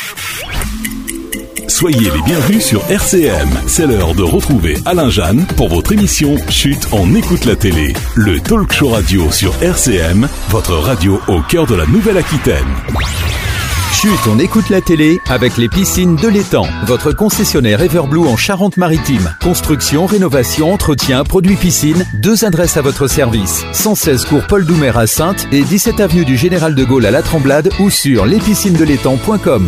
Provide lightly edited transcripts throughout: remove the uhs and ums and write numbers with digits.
Soyez les bienvenus sur RCM. C'est l'heure de retrouver Alain Jeanne pour votre émission Chut, on écoute la télé. Le talk show radio sur RCM, votre radio au cœur de la Nouvelle-Aquitaine. Chut, on écoute la télé avec les piscines de l'Étang. Votre concessionnaire Everblue en Charente-Maritime. Construction, rénovation, entretien, produits piscine. 2 adresses à votre service. 116 cours Paul Doumer à Saintes et 17 avenue du Général de Gaulle à La Tremblade ou sur lespiscinesdelétang.com.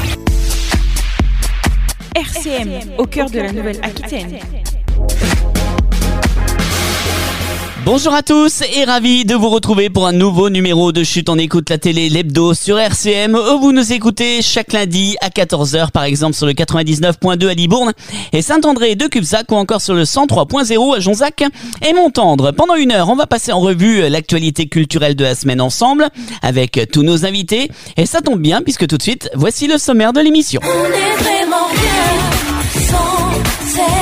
RCM, au cœur de la Nouvelle-Aquitaine. Bonjour à tous et ravi de vous retrouver pour un nouveau numéro de Chut, on écoute la télé, l'hebdo sur RCM. Vous nous écoutez chaque lundi à 14h par exemple sur le 99.2 à Libourne et Saint-André de Cubzac ou encore sur le 103.0 à Jonzac et Montendre. Pendant 1 heure, on va passer en revue l'actualité culturelle de la semaine ensemble avec tous nos invités. Et ça tombe bien puisque tout de suite, voici le sommaire de l'émission. On est vraiment bien sans cesse.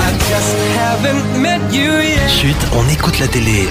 Chut, on écoute la télé.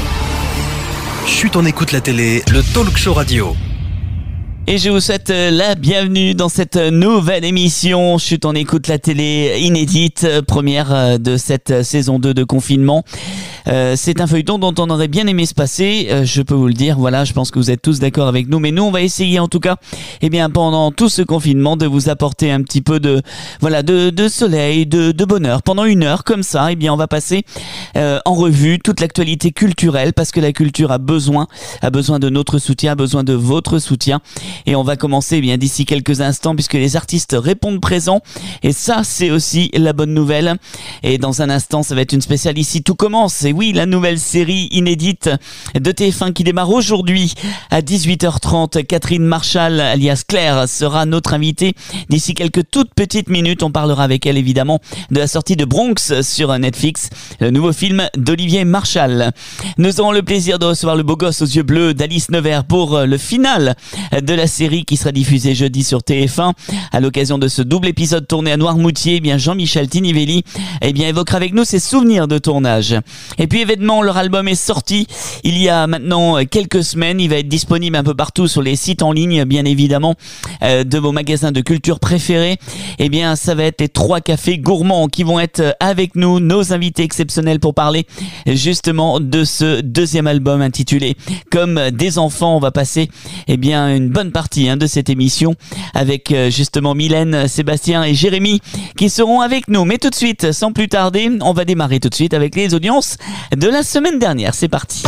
Chut, on écoute la télé, le talk show radio. Et je vous souhaite la bienvenue dans cette nouvelle émission Chut, on écoute la télé inédite, première de cette saison 2 de confinement. C'est un feuilleton dont on aurait bien aimé se passer, je peux vous le dire, voilà, je pense que vous êtes tous d'accord avec nous, mais nous on va essayer en tout cas, pendant tout ce confinement de vous apporter un petit peu de soleil, de bonheur. Pendant 1 heure comme ça, on va passer en revue toute l'actualité culturelle parce que la culture a besoin de notre soutien, a besoin de votre soutien. Et on va commencer d'ici quelques instants puisque les artistes répondent présents et ça c'est aussi la bonne nouvelle. Et dans un instant ça va être une spéciale Ici tout commence. Et oui, la nouvelle série inédite de TF1 qui démarre aujourd'hui à 18h30. Catherine Marchal alias Claire sera notre invitée d'ici quelques toutes petites minutes. On parlera avec elle évidemment de la sortie de Bronx sur Netflix, le nouveau film d'Olivier Marchal. Nous aurons le plaisir de recevoir le beau gosse aux yeux bleus d'Alice Nevers pour le final de la série qui sera diffusée jeudi sur TF1. À l'occasion de ce double épisode tourné à Noirmoutier, Jean-Michel Tinivelli évoquera avec nous ses souvenirs de tournage. Et puis événement, leur album est sorti il y a maintenant quelques semaines. Il va être disponible un peu partout sur les sites en ligne, bien évidemment, de vos magasins de culture préférés. Ça va être les 3 cafés gourmands qui vont être avec nous, nos invités exceptionnels pour parler justement de ce deuxième album intitulé Comme des enfants. On va passer une bonne partie de cette émission avec justement Mylène, Sébastien et Jérémy qui seront avec nous. Mais tout de suite, sans plus tarder, on va démarrer tout de suite avec les audiences de la semaine dernière. C'est parti.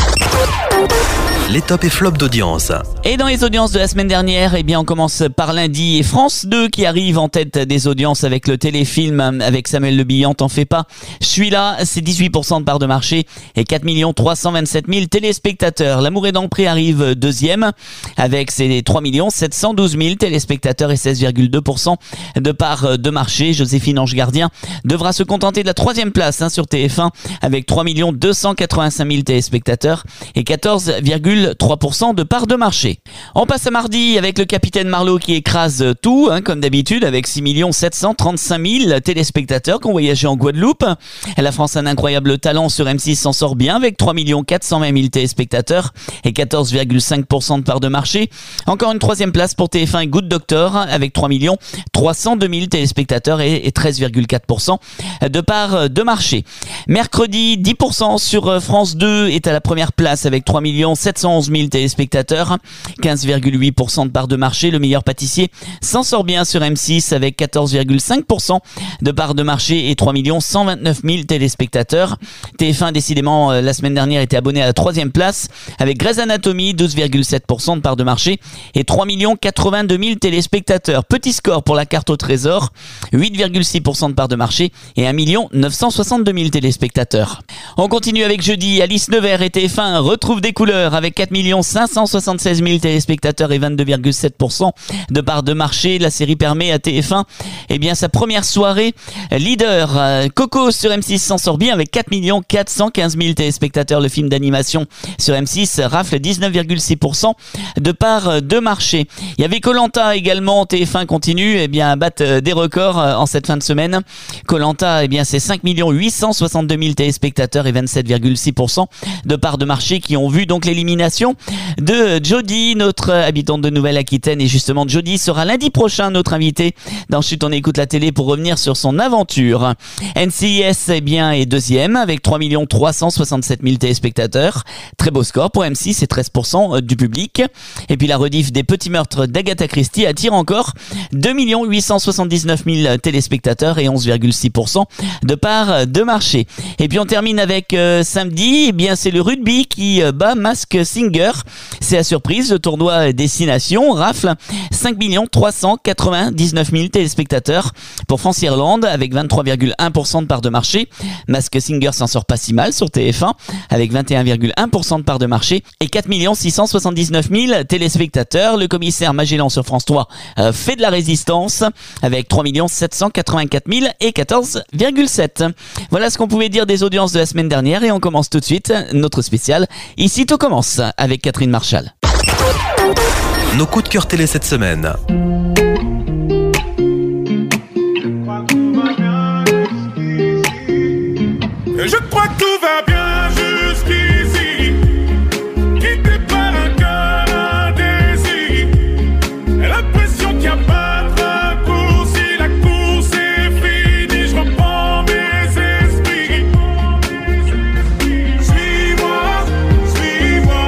Les tops et flops d'audience. Et dans les audiences de la semaine dernière, on commence par lundi et France 2 qui arrive en tête des audiences avec le téléfilm avec Samuel Le Bihan, T'en fais pas. Je suis là, c'est 18% de part de marché et 4 327 000 téléspectateurs. L'amour est dans le pré arrive deuxième avec ses 3 712 000 téléspectateurs et 16,2% de part de marché. Joséphine Ange Gardien devra se contenter de la 3e place sur TF1 avec 3 285 000 téléspectateurs et 14,3% de part de marché. On passe à mardi avec le Capitaine Marlowe qui écrase tout, comme d'habitude, avec 6 735 000 téléspectateurs qui ont voyagé en Guadeloupe. La France a un incroyable talent sur M6 s'en sort bien avec 3 420 000 téléspectateurs et 14,5% de part de marché. Encore une 3e place pour TF1 et Good Doctor avec 3 302 000 téléspectateurs et 13,4% de part de marché. Mercredi, 10% sur France 2 est à la première place avec 3 711 000 téléspectateurs, 15,8% de part de marché. Le meilleur pâtissier s'en sort bien sur M6 avec 14,5% de part de marché et 3 129 000 téléspectateurs. TF1 décidément la semaine dernière était abonné à la 3e place avec Grey's Anatomy, 12,7% de part de marché et 3 82 000 téléspectateurs. Petit score pour la carte au trésor, 8,6% de part de marché et 1 962 000 téléspectateurs. On continue avec jeudi, Alice Nevers et TF1 retrouvent des couleurs avec 4 576 000 téléspectateurs et 22,7% de part de marché. La série permet à TF1 sa première soirée leader. Coco sur M6 s'en sort bien avec 4 415 000 téléspectateurs. Le film d'animation sur M6 rafle 19,6% de part de marché. Il y avait Koh-Lanta également. TF1 continue à battre des records en cette fin de semaine. Koh-Lanta c'est 5 862 000 téléspectateurs et 27,6% de part de marché qui ont vu donc l'élimination l'invitation de Jody, notre habitante de Nouvelle-Aquitaine. Et justement, Jody sera lundi prochain notre invitée dans Chut, on écoute la télé pour revenir sur son aventure. NCIS, eh bien, est deuxième avec 3 367 000 téléspectateurs. Très beau score pour M6, c'est 13% du public. Et puis la rediff des Petits Meurtres d'Agatha Christie attire encore 2 879 000 téléspectateurs et 11,6% de part de marché. Et puis on termine avec samedi, eh bien c'est le rugby qui bat Masked Singer. C'est la surprise, le tournoi Destination rafle 5 399 000 téléspectateurs pour France-Irlande avec 23,1% de part de marché. Masked Singer s'en sort pas si mal sur TF1 avec 21,1% de part de marché et 4 679 000 téléspectateurs. Le commissaire Magellan sur France 3 fait de la résistance avec 3 784 000 et 14,7. Voilà ce qu'on pouvait dire des audiences de la semaine dernière et on commence tout de suite notre spécial Ici tout commence avec Catherine Marchal. Nos coups de cœur télé cette semaine. Je crois que tout va bien jusqu'ici. Quitté par un cœur indécis. L'impression qu'il n'y a pas de raccourci. La course est finie. Je reprends mes esprits. Suis-moi, suis-moi.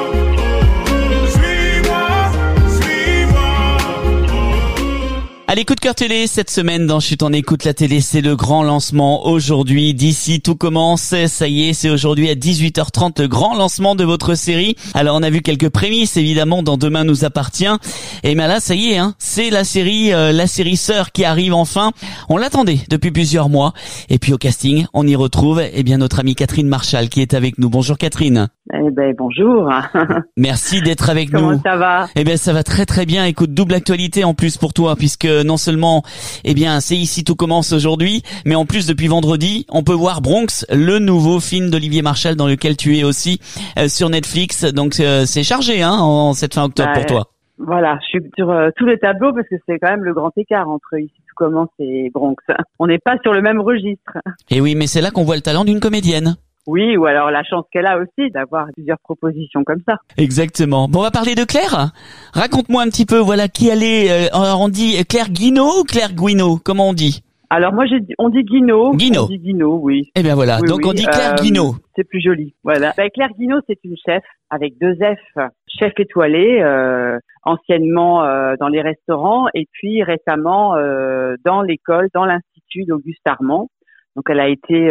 Suis-moi, suis-moi. Allez, coup de cœur télé cette semaine dans Chut, on écoute la télé, c'est le grand lancement aujourd'hui. D'ici tout commence, ça y est, c'est aujourd'hui à 18h30 le grand lancement de votre série. Alors on a vu quelques prémices évidemment dans Demain nous appartient. Et bien là, ça y est, hein, c'est la série Sœur qui arrive enfin. On l'attendait depuis plusieurs mois. Et puis au casting, on y retrouve notre amie Catherine Marchal qui est avec nous. Bonjour Catherine. Bonjour. Merci d'être avec nous. Comment ça va? Ça va très très bien. Écoute, double actualité en plus pour toi puisque non seulement c'est Ici tout commence aujourd'hui, mais en plus depuis vendredi, on peut voir Bronx, le nouveau film d'Olivier Marchal dans lequel tu es aussi sur Netflix. Donc c'est chargé en cette fin octobre pour toi. Voilà, je suis sur tous les tableaux parce que c'est quand même le grand écart entre Ici tout commence et Bronx. On n'est pas sur le même registre. Et oui, mais c'est là qu'on voit le talent d'une comédienne. Oui, ou alors la chance qu'elle a aussi d'avoir plusieurs propositions comme ça. Exactement. Bon, on va parler de Claire. Raconte-moi un petit peu, voilà, qui allait, on dit Claire Guinaud ou Claire Guinaud, comment on dit? Alors moi on dit Guinaud. Guinaud. On dit Guinaud, oui. Eh bien voilà, oui, donc oui. on dit Claire Guinaud. C'est plus joli, voilà. Claire Guinaud, c'est une chef avec 2 F, chef étoilée, anciennement dans les restaurants et puis récemment dans l'école, dans l'institut d'Auguste Armand. Donc elle a été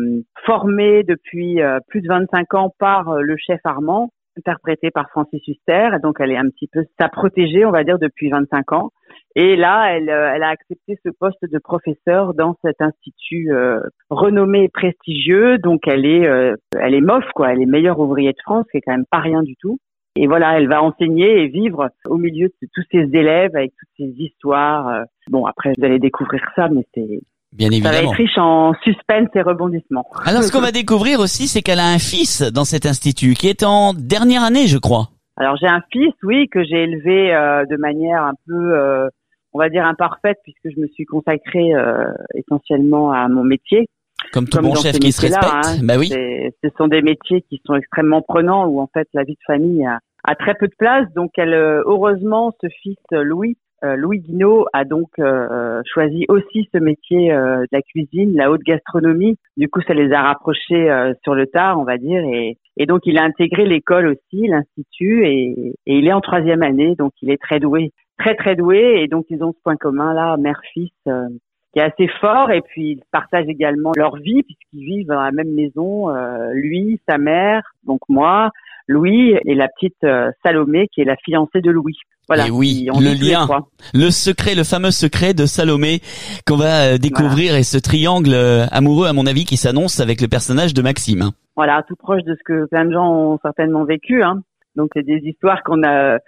formée depuis plus de 25 ans par le chef Armand, interprété par Francis Huster. Donc elle est un petit peu sa protégée, on va dire, depuis 25 ans. Et là, elle a accepté ce poste de professeur dans cet institut renommé et prestigieux. Donc elle est MOF, quoi. Elle est meilleure ouvrier de France, c'est quand même pas rien du tout. Et voilà, elle va enseigner et vivre au milieu de tous ses élèves avec toutes ces histoires. Bon, après vous allez découvrir ça, mais Bien évidemment. Ça va être riche en suspense et rebondissements. Alors, ce qu'on va découvrir aussi, c'est qu'elle a un fils dans cet institut qui est en dernière année, je crois. Alors, j'ai un fils, oui, que j'ai élevé de manière un peu, on va dire, imparfaite, puisque je me suis consacrée essentiellement à mon métier. Comme tout bon chef qui se respecte. Bah oui. Ce sont des métiers qui sont extrêmement prenants, où en fait la vie de famille a très peu de place. Donc, heureusement, ce fils Louis Guinaud a donc choisi aussi ce métier de la cuisine, la haute gastronomie. Du coup, ça les a rapprochés sur le tard, on va dire. Et donc, il a intégré l'école aussi, l'institut, et il est en 3e année. Donc, il est très doué, très très doué. Et donc, ils ont ce point commun là, mère-fils, qui est assez fort. Et puis, ils partagent également leur vie puisqu'ils vivent dans la même maison. Lui, sa mère, donc moi, Louis et la petite Salomé, qui est la fiancée de Louis. Voilà. Et oui, le lien, le secret, le fameux secret de Salomé qu'on va découvrir et ce triangle amoureux, à mon avis, qui s'annonce avec le personnage de Maxime. Voilà, tout proche de ce que plein de gens ont certainement vécu. Donc c'est des histoires on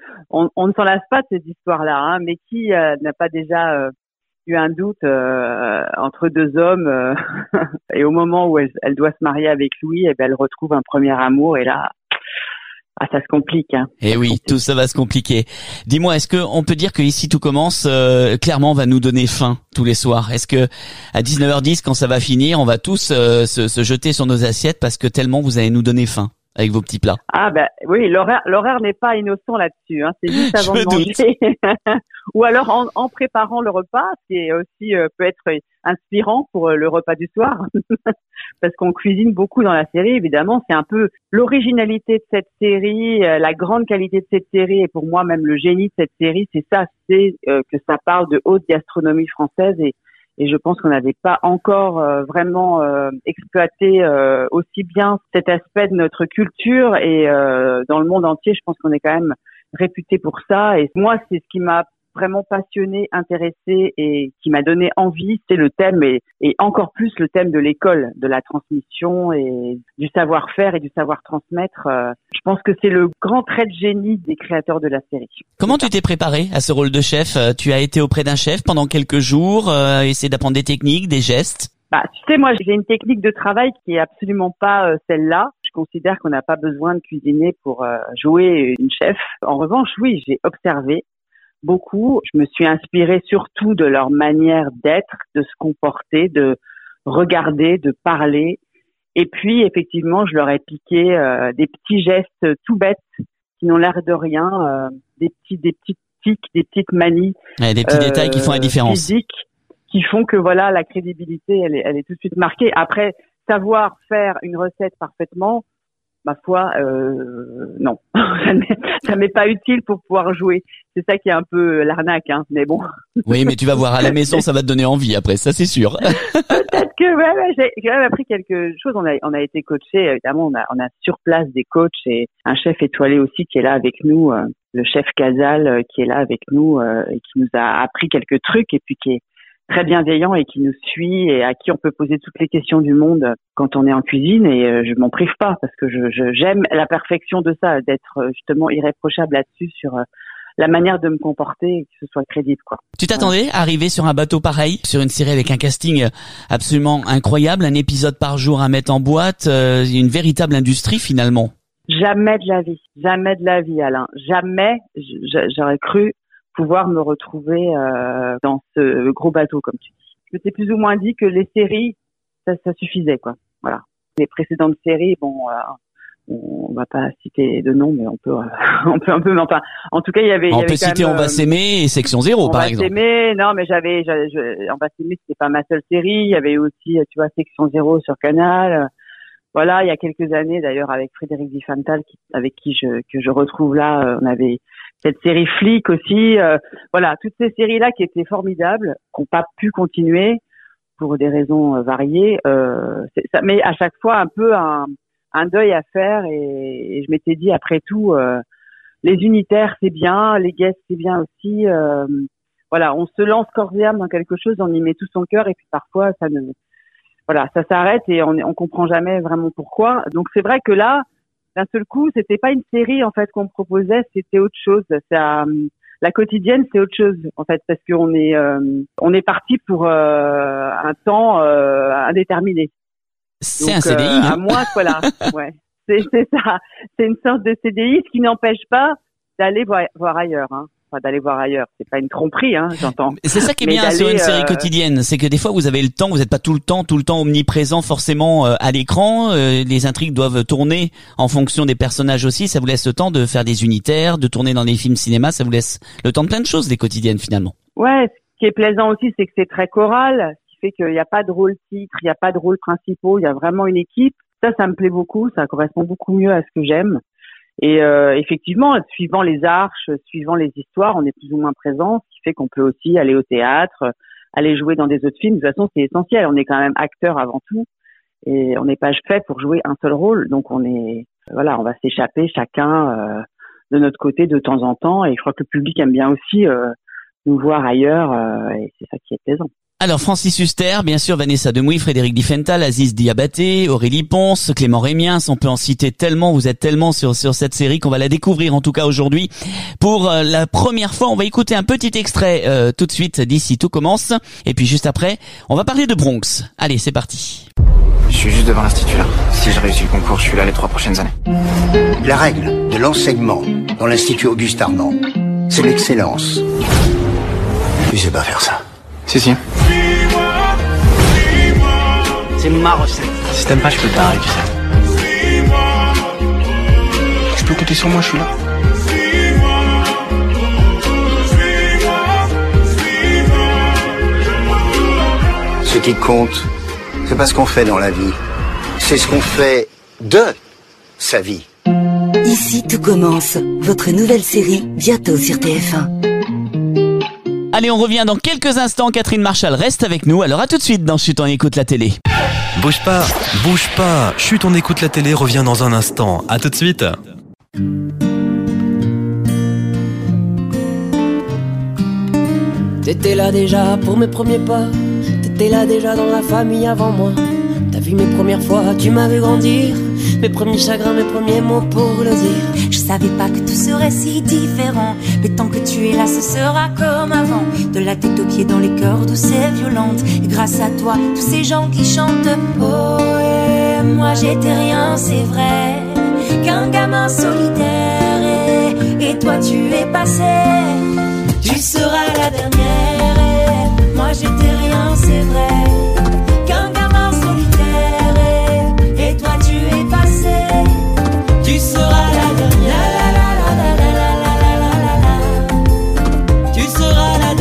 ne s'en lasse pas de ces histoires-là. Mais qui n'a pas déjà eu un doute entre 2 hommes et au moment où elle doit se marier avec Louis, elle retrouve un premier amour et là. Ça se complique. Et oui, tout ça va se compliquer. Dis-moi, est-ce qu'on peut dire que Ici tout commence, clairement, va nous donner faim tous les soirs? Est-ce que à 19h10, quand ça va finir, on va tous se jeter sur nos assiettes parce que tellement vous allez nous donner faim? avec vos petits plats. Ah ben oui, l'horaire n'est pas innocent là-dessus. Hein. C'est juste avant Je de manger, ou alors en préparant le repas, ce qui est aussi peut être inspirant pour le repas du soir, parce qu'on cuisine beaucoup dans la série. Évidemment, c'est un peu l'originalité de cette série, la grande qualité de cette série, et pour moi même le génie de cette série, c'est ça, c'est que ça parle de haute gastronomie française et je pense qu'on n'avait pas encore vraiment exploité aussi bien cet aspect de notre culture et dans le monde entier, je pense qu'on est quand même réputé pour ça. Et moi, c'est ce qui m'a vraiment passionnée, intéressée et qui m'a donné envie, c'est le thème et encore plus le thème de l'école, de la transmission et du savoir-faire et du savoir transmettre. Je pense que c'est le grand trait de génie des créateurs de la série. Comment tu t'es préparé à ce rôle de chef? Tu as été auprès d'un chef pendant quelques jours, essayer d'apprendre des techniques, des gestes? Bah, tu sais, moi, j'ai une technique de travail qui est absolument pas celle-là. Je considère qu'on n'a pas besoin de cuisiner pour jouer une chef. En revanche, oui, j'ai observé beaucoup. Je me suis inspirée surtout de leur manière d'être, de se comporter, de regarder, de parler. Et puis, effectivement, je leur ai piqué des petits gestes tout bêtes qui n'ont l'air de rien, des petites tics, des petites manies, des petits détails qui font la différence, physiques, qui font que voilà, la crédibilité, elle est tout de suite marquée. Après, savoir faire une recette parfaitement, ma foi, non, ça m'est pas utile pour pouvoir jouer. C'est ça qui est un peu l'arnaque, hein. Mais bon. Oui, mais tu vas voir à la maison, ça va te donner envie après, ça c'est sûr. Peut-être que ouais, j'ai quand même appris quelque chose. On a été coachés, évidemment, on a sur place des coachs et un chef étoilé aussi qui est là avec nous, le chef Casal qui est là avec nous et qui nous a appris quelques trucs et puis qui est très bienveillant et qui nous suit et à qui on peut poser toutes les questions du monde quand on est en cuisine et je m'en prive pas parce que j'aime la perfection de ça, d'être justement irréprochable là-dessus sur la manière de me comporter et que ce soit crédible, quoi. Tu t'attendais à arriver sur un bateau pareil, sur une série avec un casting absolument incroyable, un épisode par jour à mettre en boîte, une véritable industrie finalement? Jamais de la vie, Alain. Jamais j'aurais cru pouvoir me retrouver dans ce gros bateau, comme tu dis. Je m'étais plus ou moins dit que les séries, ça suffisait, quoi. Voilà. Les précédentes séries, bon, on va pas citer de nom, mais on peut un peu, mais enfin, en tout cas, il y avait. On peut citer On va s'aimer et Section 0, par exemple. On va s'aimer, non, mais On va s'aimer, c'était pas ma seule série. Il y avait aussi, tu vois, Section 0 sur Canal. Voilà, il y a quelques années, d'ailleurs, avec Frédéric Diffenthal, avec qui je retrouve là, on avait cette série Flic aussi, voilà, toutes ces séries-là qui étaient formidables, qui n'ont pas pu continuer pour des raisons variées. Ça met à chaque fois un peu un deuil à faire et je m'étais dit après tout, les unitaires c'est bien, les guests c'est bien aussi. Voilà, on se lance corps et âme dans quelque chose, on y met tout son cœur et puis parfois ça s'arrête et on comprend jamais vraiment pourquoi. Donc c'est vrai que là, d'un seul coup, c'était pas une série en fait qu'on me proposait, c'était autre chose. La quotidienne, c'est autre chose en fait, parce qu'on est parti pour un temps indéterminé. C'est un CDI. À moi, voilà. Ouais, c'est ça. C'est une sorte de CDI, ce qui n'empêche pas d'aller voir ailleurs. Hein. Enfin, d'aller voir ailleurs, c'est pas une tromperie, hein, j'entends. C'est ça qui est bien sur une série quotidienne, c'est que des fois vous avez le temps, vous n'êtes pas tout le temps omniprésent forcément à l'écran. Les intrigues doivent tourner en fonction des personnages aussi. Ça vous laisse le temps de faire des unitaires, de tourner dans des films cinéma. Ça vous laisse le temps de plein de choses, les quotidiennes finalement. Ouais, ce qui est plaisant aussi, c'est que c'est très choral, ce qui fait qu'il n'y a pas de rôle titre, il n'y a pas de rôle principaux, il y a vraiment une équipe. Ça me plaît beaucoup, ça correspond beaucoup mieux à ce que j'aime. Et effectivement, suivant les arches, suivant les histoires, on est plus ou moins présent, ce qui fait qu'on peut aussi aller au théâtre, aller jouer dans des autres films. De toute façon, c'est essentiel. On est quand même acteur avant tout, et on n'est pas fait pour jouer un seul rôle. Donc on va s'échapper chacun de notre côté de temps en temps. Et je crois que le public aime bien aussi nous voir ailleurs, et c'est ça qui est plaisant. Alors Francis Huster, bien sûr, Vanessa Demouy, Frédéric Diffenthal, Aziz Diabaté, Aurélie Ponce, Clément Rémiens, on peut en citer tellement, vous êtes tellement sur cette série qu'on va la découvrir en tout cas aujourd'hui. Pour la première fois, on va écouter un petit extrait tout de suite d'ici Tout commence, et puis juste après, on va parler de Bronx. Allez, c'est parti. Je suis juste devant l'Institut là. Si je réussis le concours, je suis là les 3 prochaines années. La règle de l'enseignement dans l'Institut Auguste Armand, c'est l'excellence. Tu sais pas faire ça. Si. C'est ma recette. Si t'aimes pas, je peux t'arrêter, tu sais. peux compter sur moi, je suis là. Ce qui compte, c'est pas ce qu'on fait dans la vie. C'est ce qu'on fait de sa vie. Ici tout commence, votre nouvelle série, bientôt sur TF1. Allez, on revient dans quelques instants. Catherine Marchal reste avec nous. Alors à tout de suite dans Chut, on écoute la télé. Bouge pas, bouge pas. Chut, on écoute la télé, revient dans un instant. À tout de suite. T'étais là déjà pour mes premiers pas. T'étais là déjà dans la famille avant moi. T'as vu mes premières fois, tu m'as vu grandir. Mes premiers chagrins, mes premiers mots pour le dire. Je savais pas que tout serait si différent, mais tant que tu es là, ce sera comme avant. De la tête aux pieds dans les cœurs douces et violentes. Et grâce à toi, tous ces gens qui chantent. Oh, et moi j'étais rien, c'est vrai, qu'un gamin solitaire. Et toi tu es passé, tu seras la dernière. Et moi j'étais rien, c'est vrai, qu'un gamin solitaire. Et toi tu es passé, tu seras la dernière. Tu seras la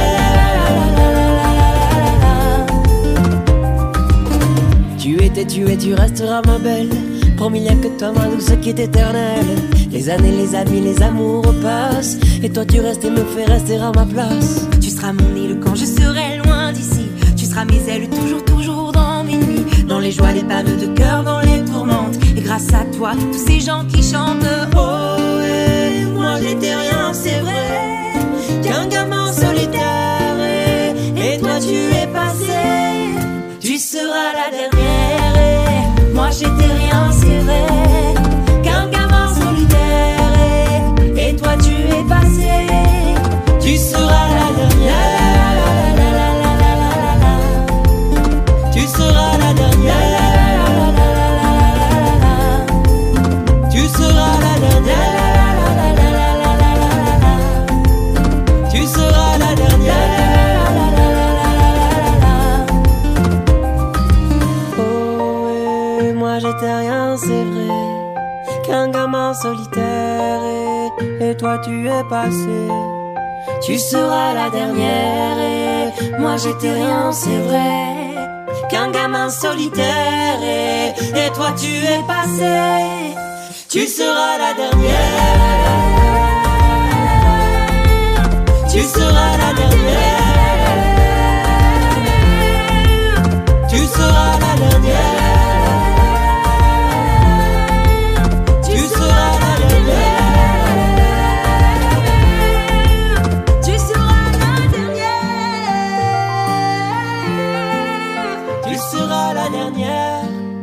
dernière. Tu étais, tu es, tu resteras ma belle. Promis, y'a que toi, ma douce, qui est éternelle. Les années, les amis, les amours passent. Et toi, tu restes et me fais rester à ma place. Tu seras mon île quand je serai loin d'ici. Tu seras mes ailes toujours, toujours dans mes nuits. Dans les joies, les pannes de cœur, dans les tourmentes. Et grâce à toi, tous ces gens qui chantent. Oh, et moi j'étais rien, c'est vrai, qu'un gamin solitaire. Et toi tu es passé, tu seras la dernière. Et moi j'étais rien, c'est vrai, qu'un gamin solitaire. Et toi tu es passé, tu seras la dernière. Tu seras la dernière. Tu seras la dernière. Tu seras la dernière. Oh, et moi j'étais rien, c'est vrai, qu'un gamin solitaire. Et toi tu es passé, Tu seras la dernière. Et moi j'étais rien, c'est vrai, qu'un gamin solitaire. Et toi tu es passé, tu seras la dernière. Tu seras la dernière. Tu seras la dernière. Tu seras la dernière. Tu seras la dernière. Tu seras la dernière.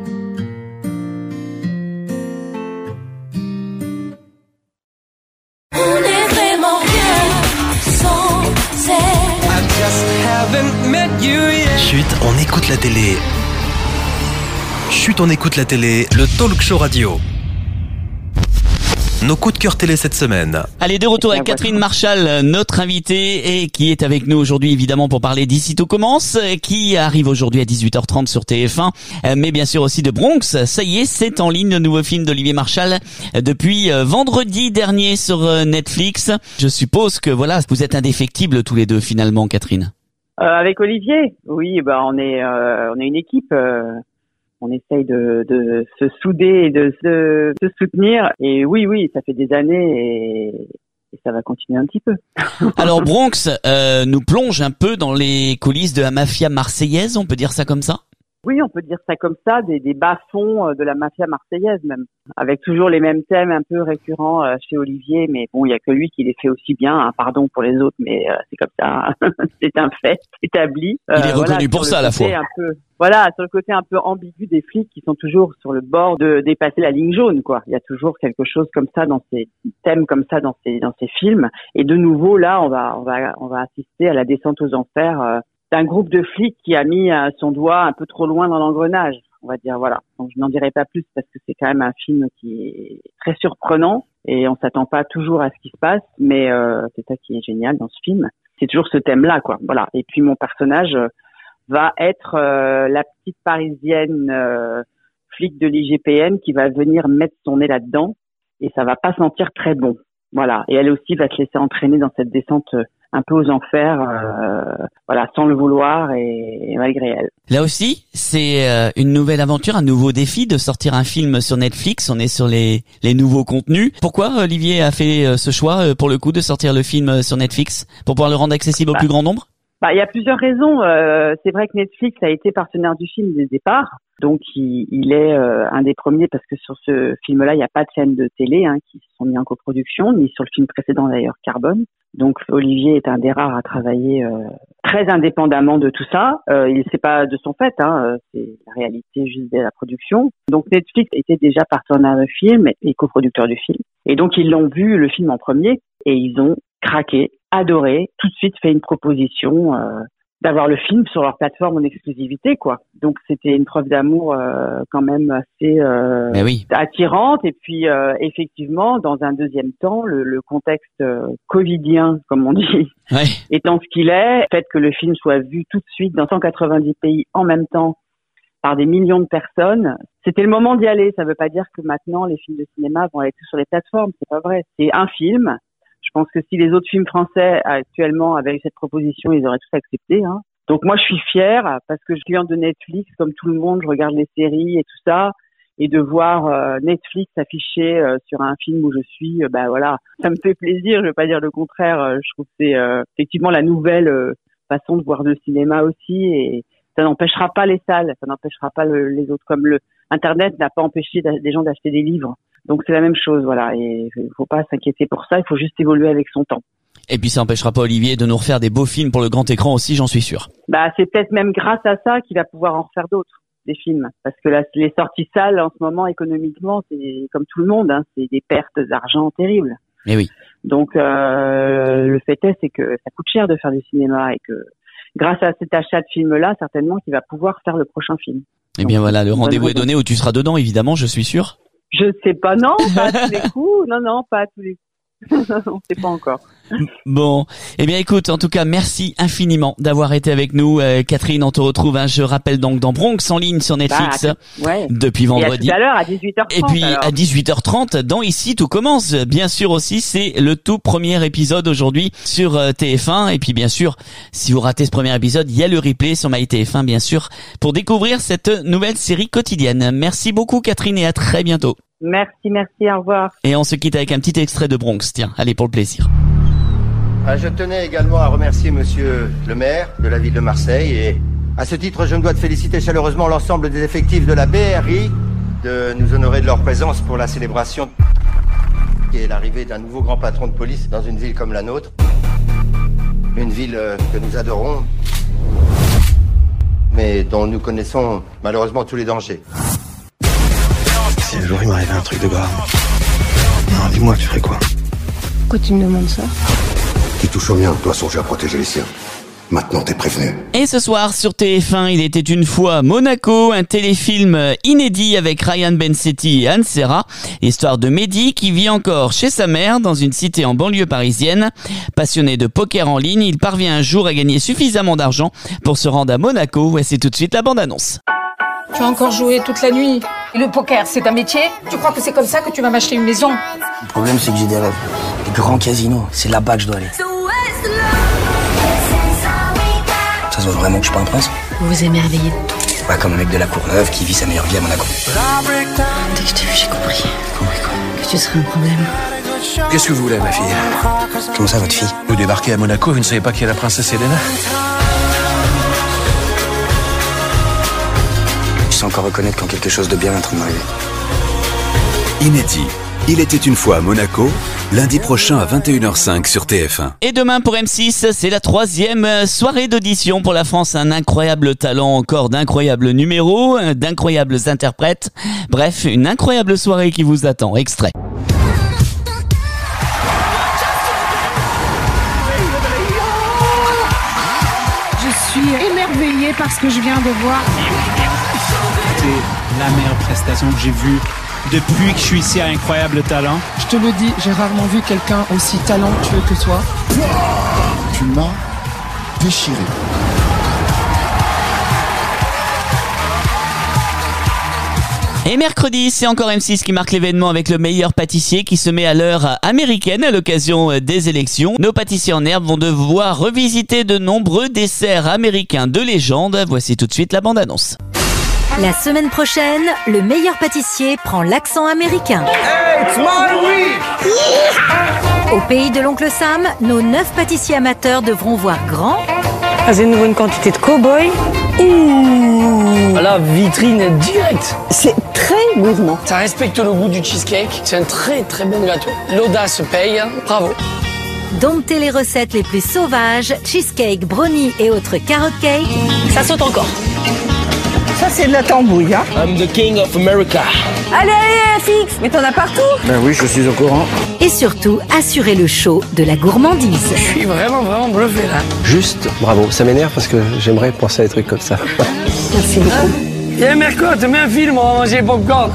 On est vraiment bien sans elle. I just haven't met you yet. Chut, on écoute la télé. Chut, on écoute la télé, le talk show radio. Nos coups de cœur télé cette semaine. Allez, de retour avec Catherine Marchal, notre invitée, et qui est avec nous aujourd'hui évidemment pour parler d'Ici tout commence, qui arrive aujourd'hui à 18h30 sur TF1, mais bien sûr aussi de Bronx. Ça y est, c'est en ligne, le nouveau film d'Olivier Marchal depuis vendredi dernier sur Netflix. Je suppose que voilà, vous êtes indéfectibles tous les deux finalement, Catherine. Avec Olivier, oui, on est une équipe. On essaye de se souder et de se soutenir. Et oui, ça fait des années et ça va continuer un petit peu. Alors Bronx nous plonge un peu dans les coulisses de la mafia marseillaise, on peut dire ça comme ça ? Oui, on peut dire ça comme ça, des bas-fonds de la mafia marseillaise même, avec toujours les mêmes thèmes un peu récurrents chez Olivier, mais bon, il y a que lui qui les fait aussi bien, hein, pardon pour les autres, mais c'est comme ça, c'est un fait établi. Il est reconnu pour ça à la fois. Voilà, sur le côté un peu ambigu des flics qui sont toujours sur le bord de dépasser la ligne jaune, quoi. Il y a toujours quelque chose comme ça dans ces thèmes comme ça dans ces films, et de nouveau là, on va assister à la descente aux enfers d'un groupe de flics qui a mis son doigt un peu trop loin dans l'engrenage, on va dire, voilà. Donc je n'en dirai pas plus parce que c'est quand même un film qui est très surprenant et on s'attend pas toujours à ce qui se passe, mais c'est ça qui est génial dans ce film. C'est toujours ce thème-là, quoi. Voilà. Et puis mon personnage va être la petite parisienne flic de l'IGPN qui va venir mettre son nez là-dedans et ça va pas sentir très bon. Voilà. Et elle aussi va te laisser entraîner dans cette descente un peu aux enfers, voilà, sans le vouloir et malgré elle. Là aussi, c'est une nouvelle aventure, un nouveau défi de sortir un film sur Netflix. On est sur les nouveaux contenus. Pourquoi Olivier a fait ce choix, pour le coup, de sortir le film sur Netflix, pour pouvoir le rendre accessible au plus grand nombre? Il y a plusieurs raisons. C'est vrai que Netflix a été partenaire du film dès le départ. Donc, il est un des premiers parce que sur ce film-là, il n'y a pas de chaînes de télé qui se sont mis en coproduction, ni sur le film précédent d'ailleurs, Carbone. Donc, Olivier est un des rares à travailler très indépendamment de tout ça. C'est pas de son fait, c'est la réalité juste de la production. Donc, Netflix était déjà partenaire du film et coproducteur du film. Et donc, ils l'ont vu le film en premier et ils ont craqué, adoré, tout de suite fait une proposition d'avoir le film sur leur plateforme en exclusivité, quoi. Donc c'était une preuve d'amour quand même assez attirante. Et puis effectivement, dans un deuxième temps, le contexte covidien, comme on dit, étant ce qu'il est, le fait que le film soit vu tout de suite dans 190 pays en même temps par des millions de personnes, c'était le moment d'y aller. Ça veut pas dire que maintenant les films de cinéma vont aller tous sur les plateformes, c'est pas vrai. C'est un film. Je pense que si les autres films français actuellement avaient eu cette proposition, ils auraient tous accepté. Donc moi, je suis fière parce que je suis cliente de Netflix, comme tout le monde, je regarde les séries et tout ça, et de voir Netflix affiché sur un film où je suis, voilà, ça me fait plaisir. Je veux pas dire le contraire. Je trouve que c'est effectivement la nouvelle façon de voir le cinéma aussi, et ça n'empêchera pas les salles, ça n'empêchera pas les autres. Comme Internet n'a pas empêché des gens d'acheter des livres. Donc c'est la même chose, voilà, et il faut pas s'inquiéter pour ça, il faut juste évoluer avec son temps. Et puis ça n'empêchera pas Olivier de nous refaire des beaux films pour le grand écran aussi, j'en suis sûr. C'est peut-être même grâce à ça qu'il va pouvoir en refaire d'autres, des films. Parce que là, les sorties salles, en ce moment, économiquement, c'est comme tout le monde, c'est des pertes d'argent terribles. Mais oui. Donc le fait c'est que ça coûte cher de faire du cinéma et que grâce à cet achat de film-là, certainement qu'il va pouvoir faire le prochain film. Eh bien voilà, le rendez-vous est donné où tu seras dedans, évidemment, je suis sûr. Je sais pas, non, pas à tous les coups. Non, pas à tous les coups. On sait pas encore. Bon, eh bien écoute, en tout cas, merci infiniment d'avoir été avec nous. Catherine, on te retrouve, je rappelle donc dans Bronx en ligne sur Netflix depuis vendredi. Et à tout à l'heure à 18h30. Et puis à 18h30 dans Ici tout commence. Bien sûr aussi, c'est le tout premier épisode aujourd'hui sur TF1. Et puis bien sûr, si vous ratez ce premier épisode, il y a le replay sur MyTF1 bien sûr pour découvrir cette nouvelle série quotidienne. Merci beaucoup Catherine et à très bientôt. Merci, au revoir. Et on se quitte avec un petit extrait de Bronx. Tiens, allez pour le plaisir. Je tenais également à remercier monsieur le maire de la ville de Marseille et à ce titre, je me dois de féliciter chaleureusement l'ensemble des effectifs de la BRI de nous honorer de leur présence pour la célébration qui est l'arrivée d'un nouveau grand patron de police dans une ville comme la nôtre. Une ville que nous adorons, mais dont nous connaissons malheureusement tous les dangers. Si un jour il m'arrivait un truc de grave, non, dis-moi, tu ferais quoi? Pourquoi tu me demandes ça? Qui touche au mien doit songer à protéger les siens. Maintenant, t'es prévenu. Et ce soir, sur TF1, il était une fois Monaco, un téléfilm inédit avec Ryan Bensetti et Anne Serra. Histoire de Mehdi qui vit encore chez sa mère dans une cité en banlieue parisienne. Passionné de poker en ligne, il parvient un jour à gagner suffisamment d'argent pour se rendre à Monaco. Et c'est tout de suite la bande-annonce. Tu as encore joué toute la nuit. Et le poker, c'est un métier? Tu crois que c'est comme ça que tu vas m'acheter une maison? Le problème, c'est que j'ai des rêves. Les grands casinos, c'est là-bas que je dois aller. Ça se voit vraiment que je suis pas un prince? Vous vous émerveillez de tout. Ouais, comme un mec de la Courneuve qui vit sa meilleure vie à Monaco. Dès que je t'ai vu, j'ai compris. Compris quoi? Que tu serais un problème. Qu'est-ce que vous voulez, ma fille? Comment ça, votre fille? Vous débarquez à Monaco, vous ne savez pas qui est la princesse Helena? Je sais encore reconnaître quand quelque chose de bien est en train de m'arriver. Inédit. Il était une fois à Monaco, lundi prochain à 21h05 sur TF1. Et demain pour M6, c'est la 3e soirée d'audition pour la France. Un incroyable talent, encore d'incroyables numéros, d'incroyables interprètes. Bref, une incroyable soirée qui vous attend. Extrait. Je suis émerveillée par ce que je viens de voir. C'est la meilleure prestation que j'ai vue depuis que je suis ici à Incroyable Talent. Je te le dis, j'ai rarement vu quelqu'un aussi talentueux que toi. Tu m'as déchiré. Et mercredi, c'est encore M6 qui marque l'événement avec le meilleur pâtissier qui se met à l'heure américaine à l'occasion des élections. Nos pâtissiers en herbe vont devoir revisiter de nombreux desserts américains de légende. Voici tout de suite la bande-annonce. La semaine prochaine, le meilleur pâtissier prend l'accent américain. Hey, it's my week! Au pays de l'oncle Sam, nos 9 pâtissiers amateurs devront voir grand. C'est de nouveau une quantité de cow-boy. Ouh, la vitrine directe. C'est très gourmand. Ça respecte le goût du cheesecake. C'est un très très bon gâteau. L'audace paye. Bravo. Domptez les recettes les plus sauvages, cheesecake, brownie et autres carrot cake. Ça saute encore. Ça, c'est de la tambouille, hein. I'm the king of America. Allez, FX, mais t'en as partout. Ben oui, je suis au courant. Et surtout, assurez le show de la gourmandise. Je suis vraiment bluffé, là. Juste, bravo. Ça m'énerve parce que j'aimerais penser à des trucs comme ça. Merci beaucoup. Viens, Mercotte, mets un film, on va manger popcorn.